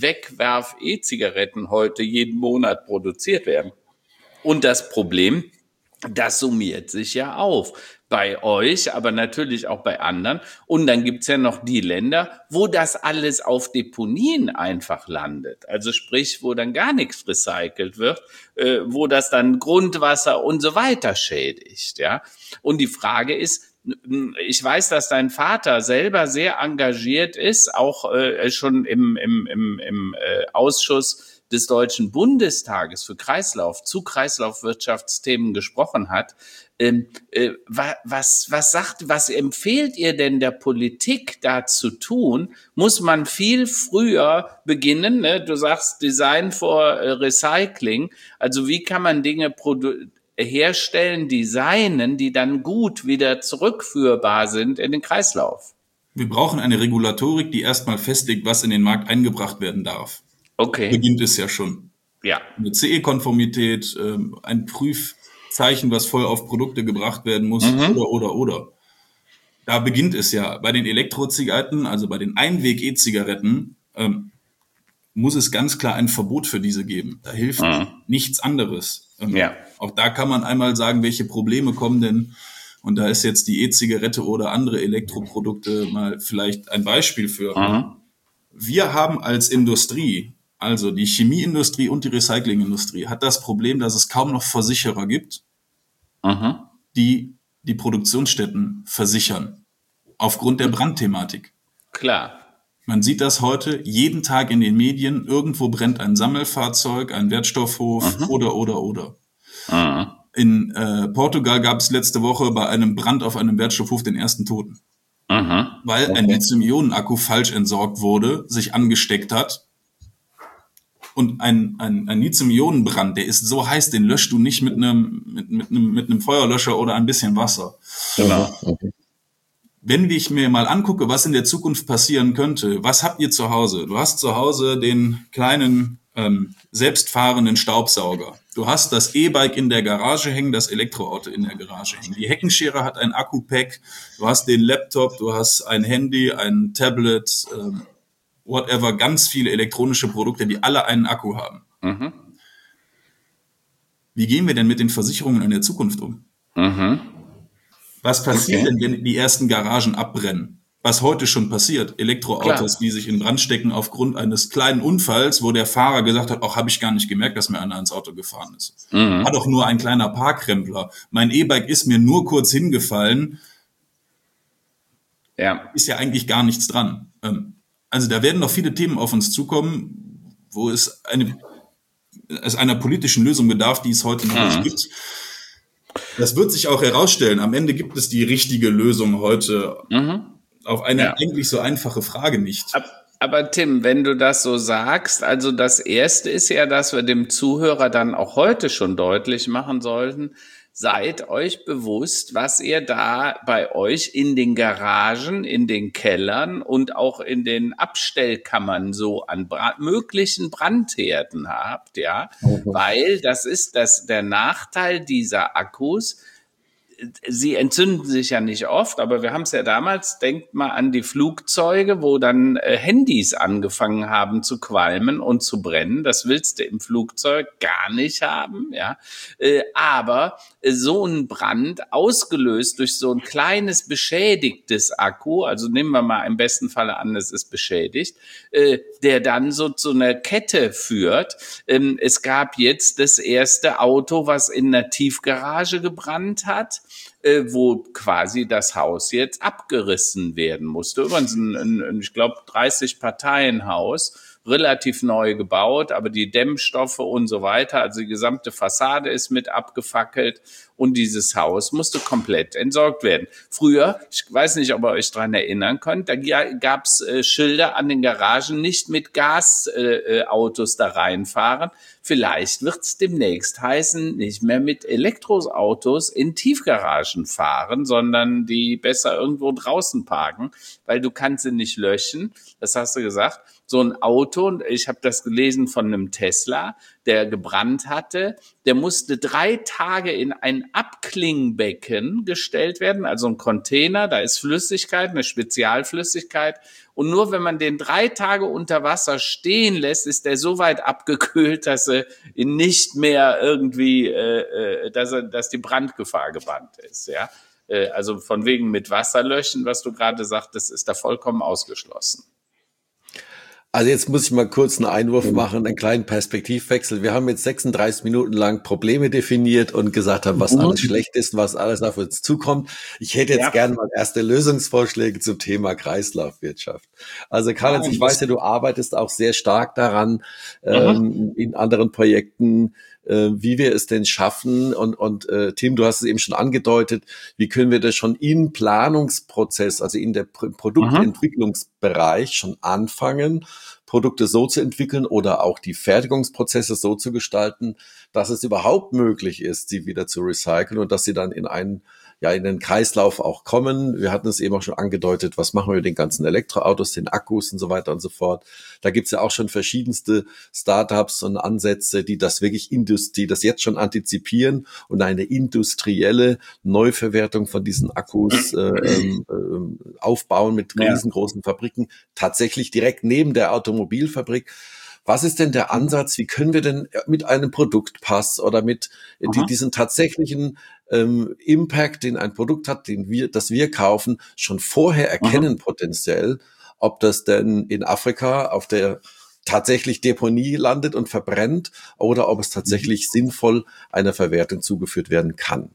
Wegwerf-E-Zigaretten heute jeden Monat produziert werden. Und das Problem, das summiert sich ja auf. Bei euch, aber natürlich auch bei anderen. Und dann gibt's ja noch die Länder, wo das alles auf Deponien einfach landet. Also sprich, wo dann gar nichts recycelt wird, äh, wo das dann Grundwasser und so weiter schädigt. Ja. Und die Frage ist, ich weiß, dass dein Vater selber sehr engagiert ist, auch äh, schon im, im, im, im äh, Ausschuss des Deutschen Bundestages für Kreislauf, zu Kreislaufwirtschaftsthemen gesprochen hat. Ähm, äh, was, was sagt, was empfiehlt ihr denn der Politik da zu tun? Muss man viel früher beginnen? Ne? Du sagst Design for Recycling. Also wie kann man Dinge produ- herstellen, designen, die dann gut wieder zurückführbar sind in den Kreislauf? Wir brauchen eine Regulatorik, die erstmal festlegt, was in den Markt eingebracht werden darf. Okay. Beginnt es ja schon. Ja. Eine C E-Konformität, ähm, ein Prüfzeichen, was voll auf Produkte gebracht werden muss, Mhm. oder, oder, oder. Da beginnt es ja. Bei den Elektrozigaretten, also bei den Einweg-E-Zigaretten, ähm, muss es ganz klar ein Verbot für diese geben. Da hilft Mhm. nichts anderes. Ähm, Ja. Auch da kann man einmal sagen, welche Probleme kommen denn. Und da ist jetzt die E-Zigarette oder andere Elektroprodukte mal vielleicht ein Beispiel für. Mhm. Wir haben als Industrie, also die Chemieindustrie und die Recyclingindustrie, hat das Problem, dass es kaum noch Versicherer gibt, Mhm. die die Produktionsstätten versichern, aufgrund der Brandthematik. Klar. Man sieht das heute jeden Tag in den Medien, irgendwo brennt ein Sammelfahrzeug, ein Wertstoffhof Mhm. oder, oder, oder. Mhm. In äh, Portugal gab es letzte Woche bei einem Brand auf einem Wertstoffhof den ersten Toten, Mhm. weil Okay. ein Lithium-Ionen-Akku falsch entsorgt wurde, sich angesteckt hat. Und ein, ein, ein Lithium-Ionen-Brand, der ist so heiß, den löscht du nicht mit einem, mit, mit einem, mit einem Feuerlöscher oder ein bisschen Wasser. Genau. Okay. Wenn ich mir mal angucke, was in der Zukunft passieren könnte, was habt ihr zu Hause? Du hast zu Hause den kleinen ähm, selbstfahrenden Staubsauger. Du hast das E-Bike in der Garage hängen, das Elektroauto in der Garage hängen. Die Heckenschere hat ein Akku-Pack. Du hast den Laptop, du hast ein Handy, ein Tablet, ähm, whatever, ganz viele elektronische Produkte, die alle einen Akku haben. Mhm. Wie gehen wir denn mit den Versicherungen in der Zukunft um? Mhm. Was passiert Okay. denn, wenn die ersten Garagen abbrennen? Was heute schon passiert, Elektroautos, Klar. die sich in Brand stecken aufgrund eines kleinen Unfalls, wo der Fahrer gesagt hat, auch habe ich gar nicht gemerkt, dass mir einer ins Auto gefahren ist. Mhm. War doch nur ein kleiner Parkrempler. Mein E-Bike ist mir nur kurz hingefallen, Ja. ist ja eigentlich gar nichts dran. Ähm, Also da werden noch viele Themen auf uns zukommen, wo es eine es einer politischen Lösung bedarf, die es heute noch nicht Mhm. gibt. Das wird sich auch herausstellen. Am Ende gibt es die richtige Lösung heute Mhm. auf eine Ja. eigentlich so einfache Frage nicht. Ab- Aber Tim, wenn du das so sagst, also das Erste ist ja, dass wir dem Zuhörer dann auch heute schon deutlich machen sollten, seid euch bewusst, was ihr da bei euch in den Garagen, in den Kellern und auch in den Abstellkammern so an Bra- möglichen Brandherden habt, ja, Mhm. weil das ist das, der Nachteil dieser Akkus. sie entzünden sich ja nicht oft, aber wir haben es ja damals, denkt mal an die Flugzeuge, wo dann äh, Handys angefangen haben zu qualmen und zu brennen. Das willst du im Flugzeug gar nicht haben, ja. Äh, aber äh, so ein Brand, ausgelöst durch so ein kleines beschädigtes Akku, also nehmen wir mal im besten Falle an, es ist beschädigt, äh, der dann so zu einer Kette führt. Ähm, es gab jetzt das erste Auto, was in einer Tiefgarage gebrannt hat, äh, wo quasi das Haus jetzt abgerissen werden musste. Übrigens ein, ein, ein ich glaube, dreißig Parteien Haus, relativ neu gebaut, aber die Dämmstoffe und so weiter, also die gesamte Fassade ist mit abgefackelt und dieses Haus musste komplett entsorgt werden. Früher, ich weiß nicht, ob ihr euch dran erinnern könnt, da gab es äh, Schilder an den Garagen, nicht mit Gasautos äh, da reinfahren. Vielleicht wird es demnächst heißen, nicht mehr mit Elektroautos in Tiefgaragen fahren, sondern die besser irgendwo draußen parken, weil du kannst sie nicht löschen. Das hast du gesagt. So ein Auto, ich habe das gelesen von einem Tesla, der gebrannt hatte, der musste drei Tage in ein Abklingbecken gestellt werden, also ein Container, da ist Flüssigkeit, eine Spezialflüssigkeit. Und nur wenn man den drei Tage unter Wasser stehen lässt, ist der so weit abgekühlt, dass er ihn nicht mehr irgendwie, äh, dass, er, dass die Brandgefahr gebannt ist. Ja, äh, also von wegen mit Wasser löschen, was du gerade sagtest, ist da vollkommen ausgeschlossen. Also jetzt muss ich mal kurz einen Einwurf machen, einen kleinen Perspektivwechsel. Wir haben jetzt sechsunddreißig Minuten lang Probleme definiert und gesagt haben, was alles schlecht ist und was alles auf uns zukommt. Ich hätte jetzt ja. gerne mal erste Lösungsvorschläge zum Thema Kreislaufwirtschaft. Also Karl-Heinz, ich weiß ja, du arbeitest auch sehr stark daran, ähm, in anderen Projekten, äh, wie wir es denn schaffen. Und, und äh, Tim, du hast es eben schon angedeutet, wie können wir das schon im Planungsprozess, also in der Pro- Produktentwicklungsbereich schon anfangen, Produkte so zu entwickeln oder auch die Fertigungsprozesse so zu gestalten, dass es überhaupt möglich ist, sie wieder zu recyceln und dass sie dann in einen, ja, in den Kreislauf auch kommen. Wir hatten es eben auch schon angedeutet, was machen wir mit den ganzen Elektroautos, den Akkus und so weiter und so fort. Da gibt's ja auch schon verschiedenste Startups und Ansätze, die das wirklich Industrie, das jetzt schon antizipieren und eine industrielle Neuverwertung von diesen Akkus äh, äh, aufbauen mit riesengroßen Fabriken, tatsächlich direkt neben der Automobilfabrik. Was ist denn der Ansatz? Wie können wir denn mit einem Produktpass oder mit die, diesen tatsächlichen ähm, Impact, den ein Produkt hat, den wir, das wir kaufen, schon vorher erkennen Aha. potenziell, ob das denn in Afrika auf der tatsächlich Deponie landet und verbrennt oder ob es tatsächlich mhm. sinnvoll einer Verwertung zugeführt werden kann?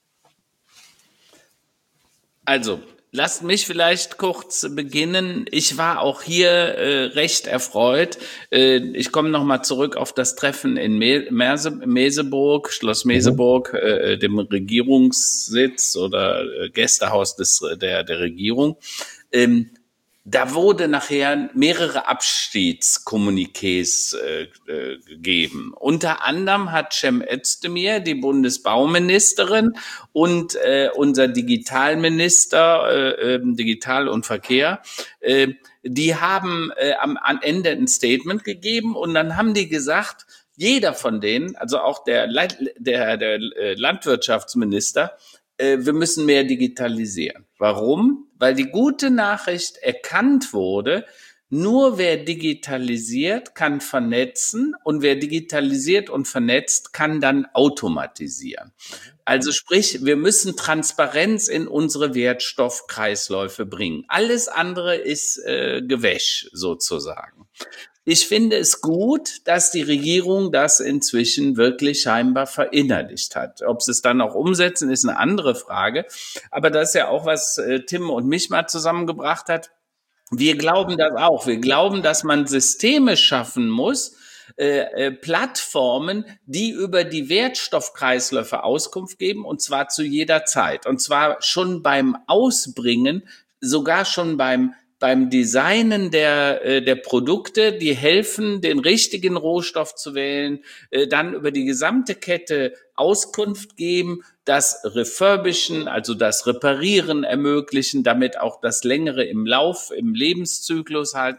Also, lasst mich vielleicht kurz beginnen. Ich war auch hier äh, recht erfreut. Äh, ich komme nochmal zurück auf das Treffen in Me- Merse- Meseburg, Schloss Meseburg, mhm. äh, dem Regierungssitz oder äh, Gästehaus des, der, der Regierung. Ähm, Da wurde nachher mehrere Abschiedskommuniqués äh, äh, gegeben. Unter anderem hat Cem Özdemir, die Bundesbauministerin, und äh, unser Digitalminister, äh, äh, Digital und Verkehr, äh, die haben äh, am, am Ende ein Statement gegeben und dann haben die gesagt, jeder von denen, also auch der, der, der Landwirtschaftsminister, wir müssen mehr digitalisieren. Warum? Weil die gute Nachricht erkannt wurde, nur wer digitalisiert, kann vernetzen und wer digitalisiert und vernetzt, kann dann automatisieren. Also sprich, wir müssen Transparenz in unsere Wertstoffkreisläufe bringen. Alles andere ist äh, Gewäsch sozusagen. Ich finde es gut, dass die Regierung das inzwischen wirklich scheinbar verinnerlicht hat. Ob sie es dann auch umsetzen, ist eine andere Frage. Aber das ist ja auch, was äh, Tim und mich mal zusammengebracht hat. Wir glauben das auch. Wir glauben, dass man Systeme schaffen muss, äh, äh, Plattformen, die über die Wertstoffkreisläufe Auskunft geben, und zwar zu jeder Zeit. Und zwar schon beim Ausbringen, sogar schon beim beim Designen der, äh, der Produkte, die helfen, den richtigen Rohstoff zu wählen, äh, dann über die gesamte Kette Auskunft geben, das Refurbischen, also das Reparieren ermöglichen, damit auch das Längere im Lauf, im Lebenszyklus halten.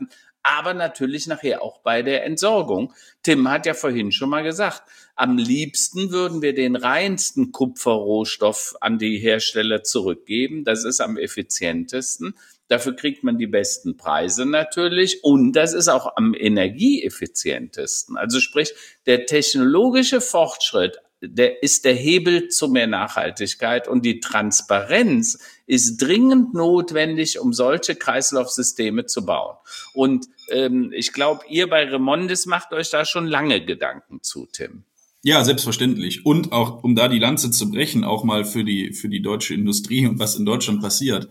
aber natürlich nachher auch bei der Entsorgung. Tim hat ja vorhin schon mal gesagt, am liebsten würden wir den reinsten Kupferrohstoff an die Hersteller zurückgeben. Das ist am effizientesten. Dafür kriegt man die besten Preise natürlich und das ist auch am energieeffizientesten. Also sprich, der technologische Fortschritt, der ist der Hebel zu mehr Nachhaltigkeit und die Transparenz ist dringend notwendig, um solche Kreislaufsysteme zu bauen. Und ähm, ich glaube, ihr bei Remondis macht euch da schon lange Gedanken zu, Tim. Ja, selbstverständlich. Und auch, um da die Lanze zu brechen, auch mal für die, für die deutsche Industrie und was in Deutschland passiert.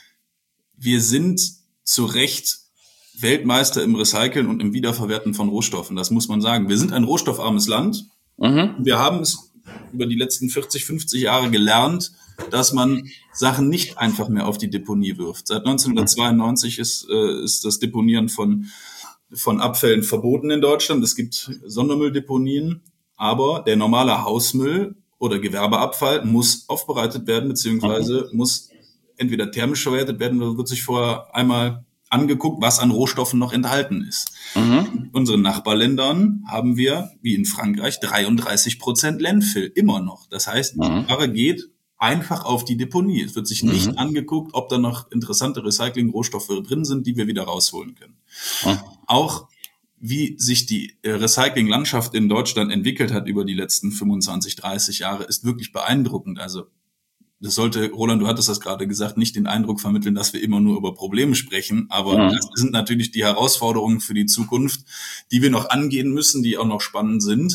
Wir sind zu Recht Weltmeister im Recyceln und im Wiederverwerten von Rohstoffen. Das muss man sagen. Wir sind ein rohstoffarmes Land. Mhm. Wir haben es über die letzten vierzig, fünfzig Jahre gelernt, dass man Sachen nicht einfach mehr auf die Deponie wirft. Seit neunzehnhundertzweiundneunzig ist, äh, ist das Deponieren von, von Abfällen verboten in Deutschland. Es gibt Sondermülldeponien, aber der normale Hausmüll oder Gewerbeabfall muss aufbereitet werden, beziehungsweise mhm. muss entweder thermisch verwertet werden oder wird sich vorher einmal angeguckt, was an Rohstoffen noch enthalten ist. Mhm. In unseren Nachbarländern haben wir, wie in Frankreich, dreiunddreißig Prozent Landfill, immer noch. Das heißt, die Ware geht einfach auf die Deponie. Es wird sich nicht mhm. angeguckt, ob da noch interessante Recycling-Rohstoffe drin sind, die wir wieder rausholen können. Mhm. Auch wie sich die Recycling-Landschaft in Deutschland entwickelt hat über die letzten fünfundzwanzig, dreißig Jahre, ist wirklich beeindruckend. Also das sollte, Roland, du hattest das gerade gesagt, nicht den Eindruck vermitteln, dass wir immer nur über Probleme sprechen. Aber ja. das sind natürlich die Herausforderungen für die Zukunft, die wir noch angehen müssen, die auch noch spannend sind.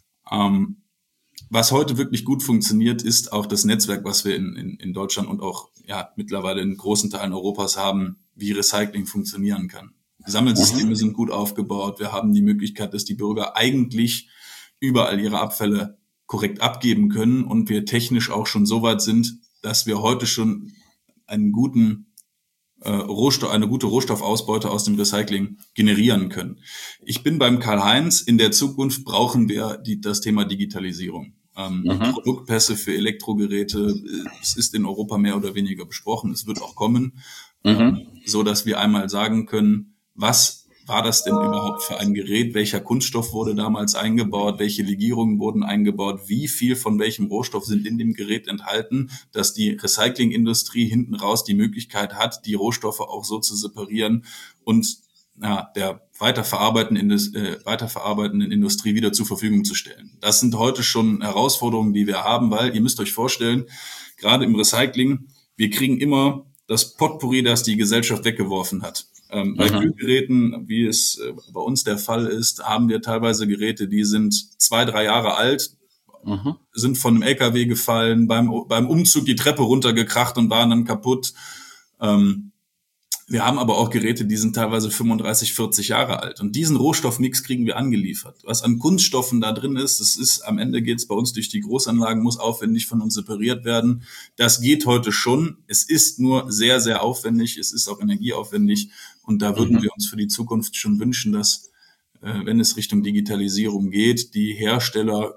Ähm, was heute wirklich gut funktioniert, ist auch das Netzwerk, was wir in, in, in Deutschland und auch ja mittlerweile in großen Teilen Europas haben, wie Recycling funktionieren kann. Die Sammelsysteme mhm. sind gut aufgebaut. Wir haben die Möglichkeit, dass die Bürger eigentlich überall ihre Abfälle korrekt abgeben können und wir technisch auch schon so weit sind, dass wir heute schon einen guten äh, Rohstoff, eine gute Rohstoffausbeute aus dem Recycling generieren können. Ich bin beim Karl-Heinz. In der Zukunft brauchen wir die, das Thema Digitalisierung. Ähm, mhm. Produktpässe für Elektrogeräte, es ist in Europa mehr oder weniger besprochen. Es wird auch kommen, mhm. ähm, so dass wir einmal sagen können, was war das denn überhaupt für ein Gerät? Welcher Kunststoff wurde damals eingebaut? Welche Legierungen wurden eingebaut? Wie viel von welchem Rohstoff sind in dem Gerät enthalten, dass die Recyclingindustrie hinten raus die Möglichkeit hat, die Rohstoffe auch so zu separieren und ja, der weiterverarbeitenden, äh, weiterverarbeitenden Industrie wieder zur Verfügung zu stellen. Das sind heute schon Herausforderungen, die wir haben, weil ihr müsst euch vorstellen, gerade im Recycling, wir kriegen immer das Potpourri, das die Gesellschaft weggeworfen hat. Ähm, bei Kühlgeräten, wie es äh, bei uns der Fall ist, haben wir teilweise Geräte, die sind zwei, drei Jahre alt, mhm. sind von einem L K W gefallen, beim beim Umzug die Treppe runtergekracht und waren dann kaputt. Ähm, wir haben aber auch Geräte, die sind teilweise fünfunddreißig, vierzig Jahre alt. Und diesen Rohstoffmix kriegen wir angeliefert. Was an Kunststoffen da drin ist, das ist, am Ende geht es bei uns durch die Großanlagen, muss aufwendig von uns separiert werden. Das geht heute schon. Es ist nur sehr, sehr aufwendig. Es ist auch energieaufwendig. Und da würden mhm. wir uns für die Zukunft schon wünschen, dass, äh, wenn es Richtung Digitalisierung geht, die Hersteller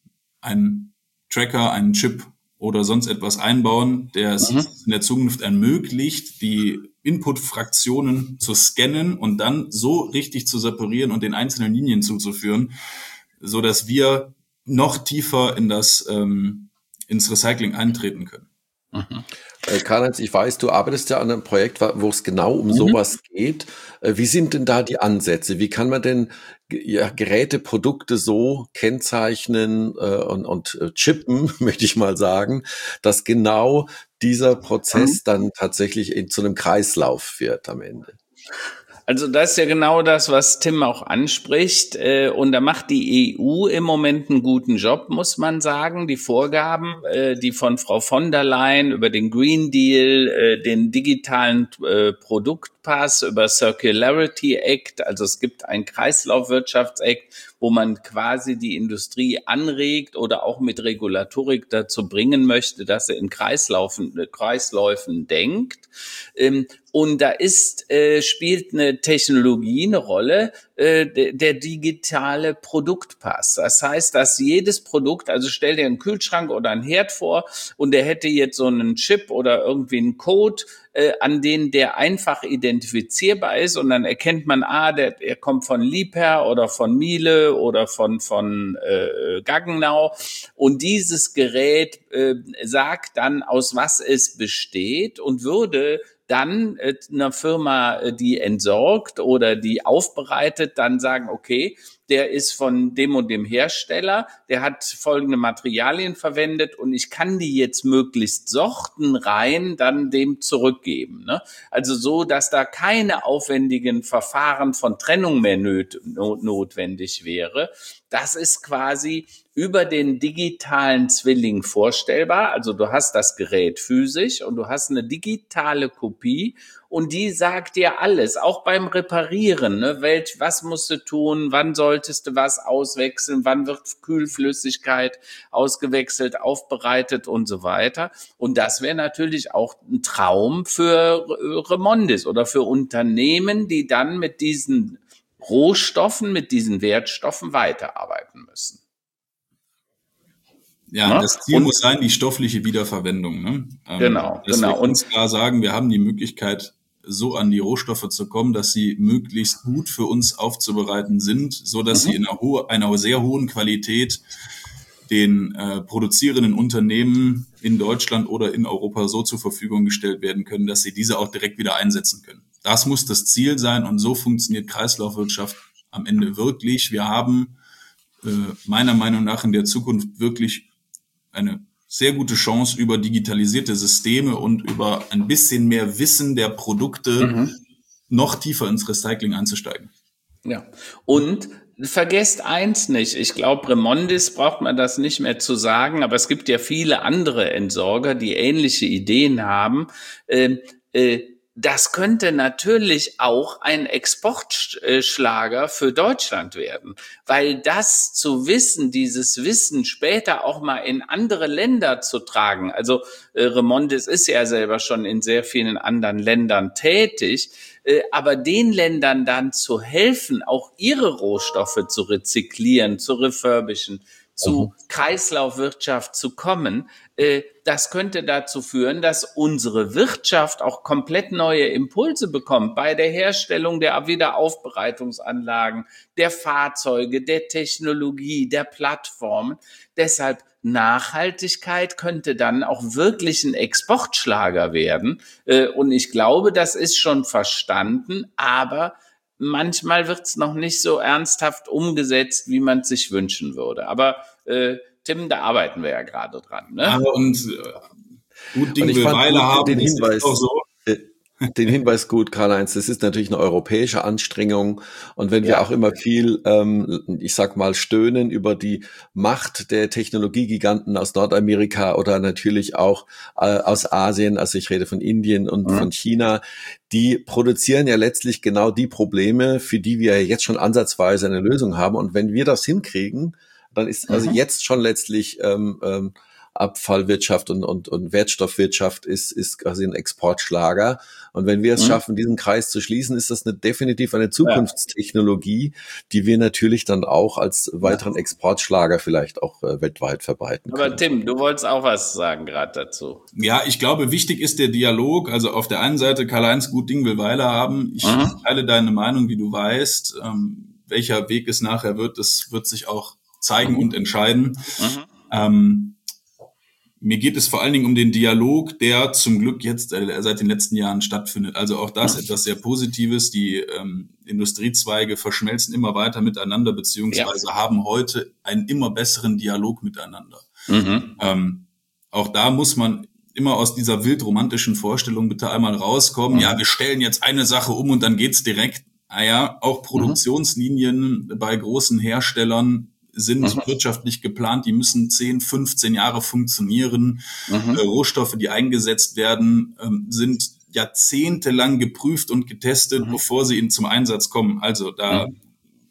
einen Tracker, einen Chip oder sonst etwas einbauen, der es mhm. in der Zukunft ermöglicht, die Input-Fraktionen zu scannen und dann so richtig zu separieren und den einzelnen Linien zuzuführen, so dass wir noch tiefer in das ähm, ins Recycling eintreten können. Mhm. Äh, Karl-Heinz, ich weiß, du arbeitest ja an einem Projekt, wo es genau um mhm. sowas geht. Äh, wie sind denn da die Ansätze? Wie kann man denn ja, Geräte, Produkte so kennzeichnen äh, und, und äh, chippen, möchte ich mal sagen, dass genau dieser Prozess mhm. dann tatsächlich in, zu einem Kreislauf wird am Ende? Also das ist ja genau das, was Tim auch anspricht. Und da macht die E U im Moment einen guten Job, muss man sagen. Die Vorgaben, die von Frau von der Leyen über den Green Deal, den digitalen Produktpass, über Circularity Act, also es gibt ein Kreislaufwirtschaftsakt, wo man quasi die Industrie anregt oder auch mit Regulatorik dazu bringen möchte, dass sie in Kreislaufen, Kreisläufen denkt. Und da ist, äh, spielt eine Technologie eine Rolle, äh, der, der digitale Produktpass. Das heißt, dass jedes Produkt, also stell dir einen Kühlschrank oder einen Herd vor und der hätte jetzt so einen Chip oder irgendwie einen Code, äh, an den der einfach identifizierbar ist und dann erkennt man, ah, der, der kommt von Liebherr oder von Miele oder von von äh, Gaggenau und dieses Gerät äh, sagt dann, aus was es besteht und würde dann äh, einer Firma, äh, die entsorgt oder die aufbereitet, dann sagen, okay, der ist von dem und dem Hersteller, der hat folgende Materialien verwendet und ich kann die jetzt möglichst sortenrein dann dem zurückgeben. Ne? Also so, dass da keine aufwendigen Verfahren von Trennung mehr nöt- notwendig wäre. Das ist quasi über den digitalen Zwilling vorstellbar. Also du hast das Gerät physisch und du hast eine digitale Kopie und die sagt dir alles, auch beim Reparieren. Ne? Welch, was musst du tun, wann solltest du was auswechseln, wann wird Kühlflüssigkeit ausgewechselt, aufbereitet und so weiter. Und das wäre natürlich auch ein Traum für Remondis oder für Unternehmen, die dann mit diesen Rohstoffen, mit diesen Wertstoffen weiterarbeiten müssen. Ja, Ne? das Ziel Und, muss sein, die stoffliche Wiederverwendung. Ne? Ähm, genau, dass genau. wir ganz klar sagen, wir haben die Möglichkeit, so an die Rohstoffe zu kommen, dass sie möglichst gut für uns aufzubereiten sind, so dass Mhm. sie in einer, ho- einer sehr hohen Qualität den äh, produzierenden Unternehmen in Deutschland oder in Europa so zur Verfügung gestellt werden können, dass sie diese auch direkt wieder einsetzen können. Das muss das Ziel sein und so funktioniert Kreislaufwirtschaft am Ende wirklich. Wir haben äh, meiner Meinung nach in der Zukunft wirklich eine sehr gute Chance, über digitalisierte Systeme und über ein bisschen mehr Wissen der Produkte Mhm. noch tiefer ins Recycling einzusteigen. Ja. Und vergesst eins nicht, ich glaube, Remondis braucht man das nicht mehr zu sagen, aber es gibt ja viele andere Entsorger, die ähnliche Ideen haben. Ähm, äh, das könnte natürlich auch ein Exportschlager für Deutschland werden, weil das zu wissen, dieses Wissen später auch mal in andere Länder zu tragen. Also äh, Remondis ist ja selber schon in sehr vielen anderen Ländern tätig, äh, aber den Ländern dann zu helfen, auch ihre Rohstoffe zu rezyklieren, zu refurbischen, zu Mhm. Kreislaufwirtschaft zu kommen, äh, das könnte dazu führen, dass unsere Wirtschaft auch komplett neue Impulse bekommt bei der Herstellung der Wiederaufbereitungsanlagen, der Fahrzeuge, der Technologie, der Plattformen. Deshalb Nachhaltigkeit könnte dann auch wirklich ein Exportschlager werden. Äh, und ich glaube, das ist schon verstanden, aber manchmal wird es noch nicht so ernsthaft umgesetzt, wie man es sich wünschen würde. Aber äh, Tim, da arbeiten wir ja gerade dran. Ne? Ja, und äh, gut Und Ding ich will fand Weile gut haben, den das ist auch Hinweis, so. äh, den Hinweis gut, Karl-Heinz, das ist natürlich eine europäische Anstrengung. Und wenn wir Ja. auch immer viel, ähm, ich sag mal, stöhnen über die Macht der Technologiegiganten aus Nordamerika oder natürlich auch äh, aus Asien, also ich rede von Indien und Mhm. von China, die produzieren ja letztlich genau die Probleme, für die wir jetzt schon ansatzweise eine Lösung haben. Und wenn wir das hinkriegen, dann ist also Mhm. jetzt schon letztlich ähm, ähm, Abfallwirtschaft und, und, und Wertstoffwirtschaft ist, ist quasi ein Exportschlager. Und wenn wir es Mhm. schaffen, diesen Kreis zu schließen, ist das eine, definitiv eine Zukunftstechnologie, die wir natürlich dann auch als weiteren Exportschlager vielleicht auch äh, weltweit verbreiten Aber können. Tim, du wolltest auch was sagen gerade dazu. Ja, ich glaube, wichtig ist der Dialog. Also auf der einen Seite, Karl-Heinz, gut Ding will Weile haben. Ich Mhm. teile deine Meinung, wie du weißt. Ähm, welcher Weg es nachher wird, das wird sich auch zeigen Mhm. und entscheiden. Mhm. Ähm, Mir geht es vor allen Dingen um den Dialog, der zum Glück jetzt äh, seit den letzten Jahren stattfindet. Also auch das etwas sehr Positives. Die ähm, Industriezweige verschmelzen immer weiter miteinander, beziehungsweise Ja. haben heute einen immer besseren Dialog miteinander. Mhm. Ähm, auch da muss man immer aus dieser wildromantischen Vorstellung bitte einmal rauskommen. Mhm. Ja, wir stellen jetzt eine Sache um und dann geht's direkt. Naja, auch Produktionslinien bei großen Herstellern sind Mhm. wirtschaftlich geplant, die müssen zehn, fünfzehn Jahre funktionieren. Mhm. Äh, Rohstoffe, die eingesetzt werden, ähm, sind jahrzehntelang geprüft und getestet, Mhm. bevor sie in, zum Einsatz kommen. Also da Mhm.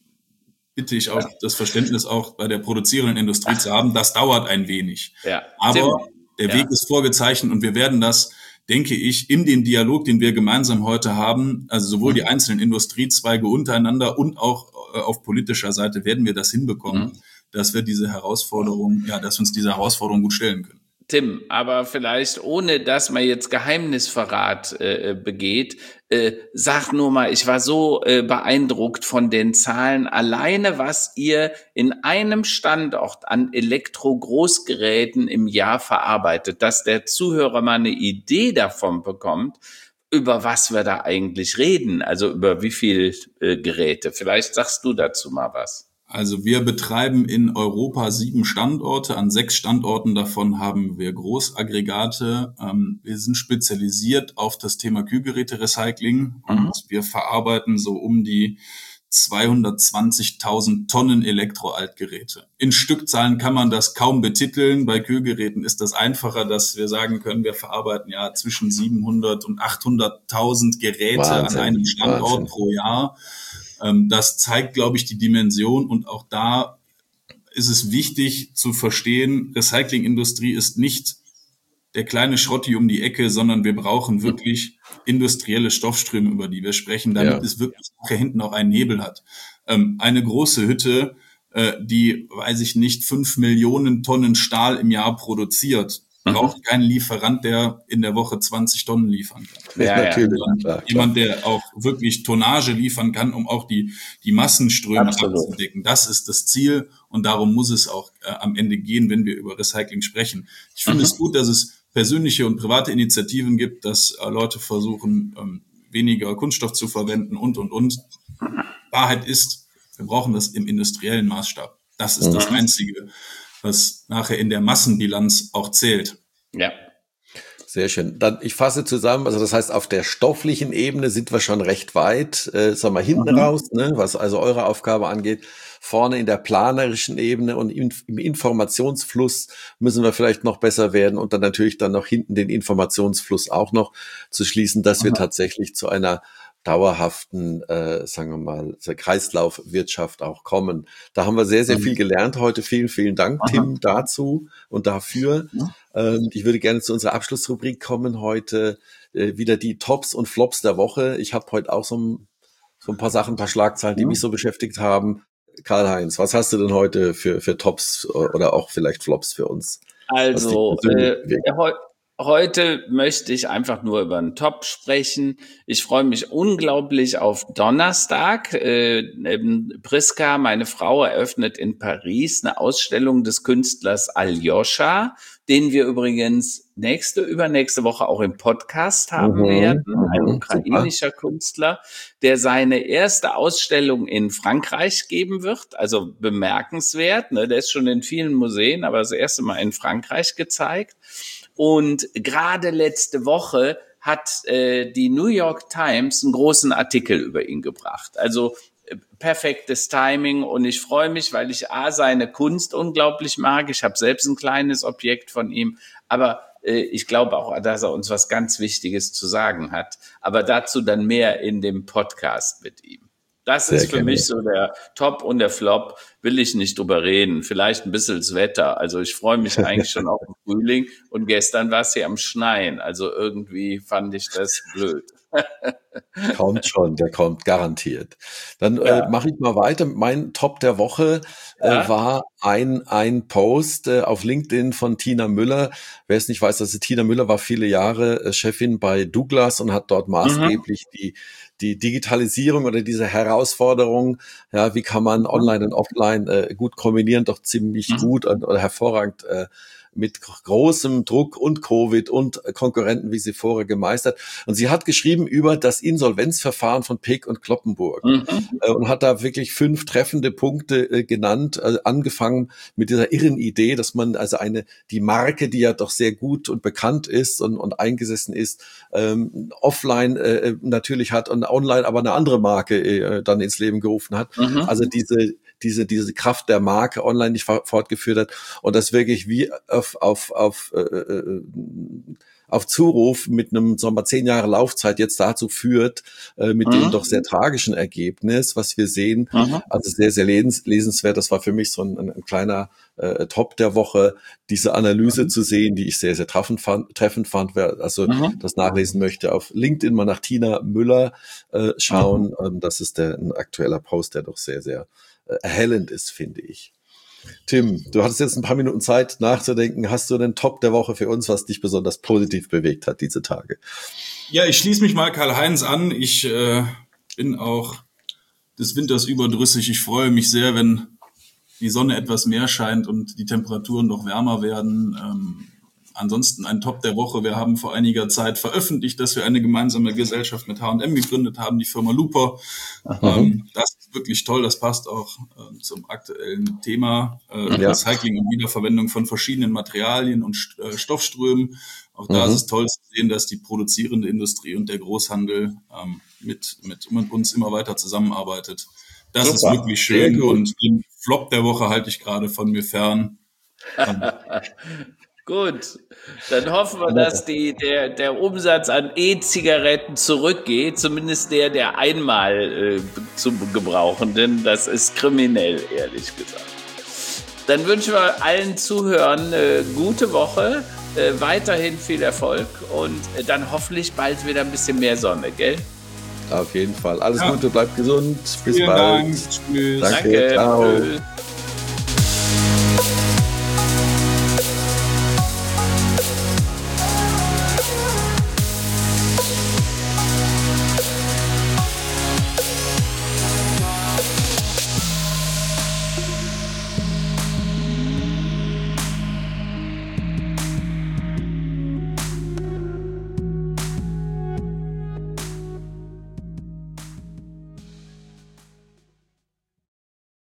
bitte ich auch Ja. das Verständnis auch bei der produzierenden Industrie zu haben. Das dauert ein wenig. Ja. Aber Tim. der Ja. Weg ist vorgezeichnet und wir werden das denke ich, in den Dialog, den wir gemeinsam heute haben, also sowohl die einzelnen Industriezweige untereinander und auch äh, auf politischer Seite werden wir das hinbekommen, mhm. dass wir diese Herausforderung, ja, dass wir uns diese Herausforderung gut stellen können. Tim, aber vielleicht ohne, dass man jetzt Geheimnisverrat äh, begeht, äh, sag nur mal, ich war so äh, beeindruckt von den Zahlen, alleine was ihr in einem Standort an Elektro-Großgeräten im Jahr verarbeitet, dass der Zuhörer mal eine Idee davon bekommt, über was wir da eigentlich reden, also über wie viel äh, Geräte. Vielleicht sagst du dazu mal was. Also wir betreiben in Europa sieben Standorte. An sechs Standorten davon haben wir Großaggregate. Wir sind spezialisiert auf das Thema Kühlgeräte-Recycling und mhm. wir verarbeiten so um die zweihundertzwanzigtausend Tonnen Elektroaltgeräte. In Stückzahlen kann man das kaum betiteln. Bei Kühlgeräten ist das einfacher, dass wir sagen können, wir verarbeiten ja zwischen siebenhundert und achthunderttausend Geräte Wahnsinn, an einem Standort Wahnsinn. pro Jahr. Das zeigt, glaube ich, die Dimension, und auch da ist es wichtig zu verstehen, Recyclingindustrie ist nicht der kleine Schrotti um die Ecke, sondern wir brauchen wirklich industrielle Stoffströme, über die wir sprechen, damit ja. es wirklich nachher hinten auch einen Hebel hat. Eine große Hütte, die, weiß ich nicht, fünf Millionen Tonnen Stahl im Jahr produziert, braucht mhm. keinen Lieferant, der in der Woche zwanzig Tonnen liefern kann. Ja, natürlich. Ja, jemand, der auch wirklich Tonnage liefern kann, um auch die, die Massenströme Absolut. abzudecken. Das ist das Ziel, und darum muss es auch äh, am Ende gehen, wenn wir über Recycling sprechen. Ich finde mhm. es gut, dass es persönliche und private Initiativen gibt, dass äh, Leute versuchen, ähm, weniger Kunststoff zu verwenden und, und, und. Wahrheit ist, wir brauchen das im industriellen Maßstab. Das ist mhm. das Einzige, was nachher in der Massenbilanz auch zählt. Ja. Sehr schön. Dann, ich fasse zusammen, also das heißt, auf der stofflichen Ebene sind wir schon recht weit, äh, sagen wir hinten mhm. raus, ne, was also eure Aufgabe angeht. Vorne in der planerischen Ebene und im, im Informationsfluss müssen wir vielleicht noch besser werden, und dann natürlich dann noch hinten den Informationsfluss auch noch zu schließen, dass mhm. wir tatsächlich zu einer dauerhaften, äh, sagen wir mal, Kreislaufwirtschaft auch kommen. Da haben wir sehr, sehr viel gelernt heute. Vielen, vielen Dank, Aha. Tim, dazu und dafür. Ja. Ähm, ich würde gerne zu unserer Abschlussrubrik kommen heute. Äh, wieder die Tops und Flops der Woche. Ich habe heute auch so ein, so ein paar Sachen, ein paar Schlagzeilen, die ja. mich so beschäftigt haben. Karl-Heinz, was hast du denn heute für, für Tops oder auch vielleicht Flops für uns? Also, äh, heute Heute möchte ich einfach nur über einen Top sprechen. Ich freue mich unglaublich auf Donnerstag. Äh, Priska, meine Frau, eröffnet in Paris eine Ausstellung des Künstlers Aljoscha, den wir übrigens nächste, übernächste Woche auch im Podcast haben mhm, werden. Ein ukrainischer super. Künstler, der seine erste Ausstellung in Frankreich geben wird. Also bemerkenswert, ne? Der ist schon in vielen Museen, aber das erste Mal in Frankreich gezeigt. Und gerade letzte Woche hat äh, die New York Times einen großen Artikel über ihn gebracht. Also äh, perfektes Timing, und ich freue mich, weil ich A, seine Kunst unglaublich mag. Ich habe selbst ein kleines Objekt von ihm, aber äh, ich glaube auch, dass er uns was ganz Wichtiges zu sagen hat. Aber dazu dann mehr in dem Podcast mit ihm. Das Sehr ist für gerne. mich so der Top, und der Flop will ich nicht drüber reden. Vielleicht ein bisschen das Wetter. Also ich freue mich eigentlich schon auf den Frühling, und gestern war es hier am Schneien. Also irgendwie fand ich das blöd. Kommt schon, der kommt garantiert. Dann ja. äh, mache ich mal weiter. Mein Top der Woche äh, ja. war ein ein Post äh, auf LinkedIn von Tina Müller. Wer es nicht weiß, also Tina Müller war viele Jahre äh, Chefin bei Douglas und hat dort maßgeblich mhm. die die Digitalisierung oder diese Herausforderung, ja, wie kann man Online und Offline äh, gut kombinieren, doch ziemlich mhm. gut und, oder hervorragend äh, mit großem Druck und Covid und Konkurrenten wie sie vorher gemeistert. Und sie hat geschrieben über das Insolvenzverfahren von Peek und Cloppenburg mhm. äh, und hat da wirklich fünf treffende Punkte äh, genannt, äh, angefangen mit dieser irren Idee, dass man also eine die Marke, die ja doch sehr gut und bekannt ist und, und eingesessen ist, ähm, offline äh, natürlich hat und online aber eine andere Marke äh, dann ins Leben gerufen hat. Mhm. Also diese diese diese Kraft der Marke online nicht fortgeführt hat und das wirklich wie auf auf auf äh, auf Zuruf mit einem, sagen wir, zehn Jahre Laufzeit jetzt dazu führt, äh, mit mhm. dem doch sehr tragischen Ergebnis, was wir sehen. Mhm. Also sehr, sehr lesens, lesenswert. Das war für mich so ein, ein, ein kleiner äh, Top der Woche, diese Analyse mhm. zu sehen, die ich sehr, sehr treffend fand. Treffend fand. Wer also mhm. das nachlesen möchte, auf LinkedIn mal nach Tina Müller äh, schauen. Mhm. Ähm, das ist der, ein aktueller Post, der doch sehr, sehr äh, erhellend ist, finde ich. Tim, du hattest jetzt ein paar Minuten Zeit nachzudenken. Hast du den Top der Woche für uns, was dich besonders positiv bewegt hat diese Tage? Ja, ich schließe mich mal Karl-Heinz an. Ich äh, bin auch des Winters überdrüssig. Ich freue mich sehr, wenn die Sonne etwas mehr scheint und die Temperaturen noch wärmer werden. Ähm, ansonsten ein Top der Woche. Wir haben vor einiger Zeit veröffentlicht, dass wir eine gemeinsame Gesellschaft mit H und M gegründet haben, die Firma Looper. Ähm, das ist wirklich toll. Das passt auch äh, zum aktuellen Thema äh, ja. Recycling und Wiederverwendung von verschiedenen Materialien und äh, Stoffströmen. Auch da mhm. ist es toll zu sehen, dass die produzierende Industrie und der Großhandel ähm, mit, mit, mit uns immer weiter zusammenarbeitet. Das Super. Ist wirklich schön und den Flop der Woche halte ich gerade von mir fern. Gut, dann hoffen wir, dass die, der, der Umsatz an E-Zigaretten zurückgeht, zumindest der, der einmal äh, zu gebrauchen, denn das ist kriminell, ehrlich gesagt. Dann wünschen wir allen Zuhörern äh, gute Woche, äh, weiterhin viel Erfolg und äh, dann hoffentlich bald wieder ein bisschen mehr Sonne, gell? Auf jeden Fall. Alles ja. Gute, bleibt gesund. Bis Vielen bald. Dank. Tschüss. Danke. Danke. Ciao. Tschüss.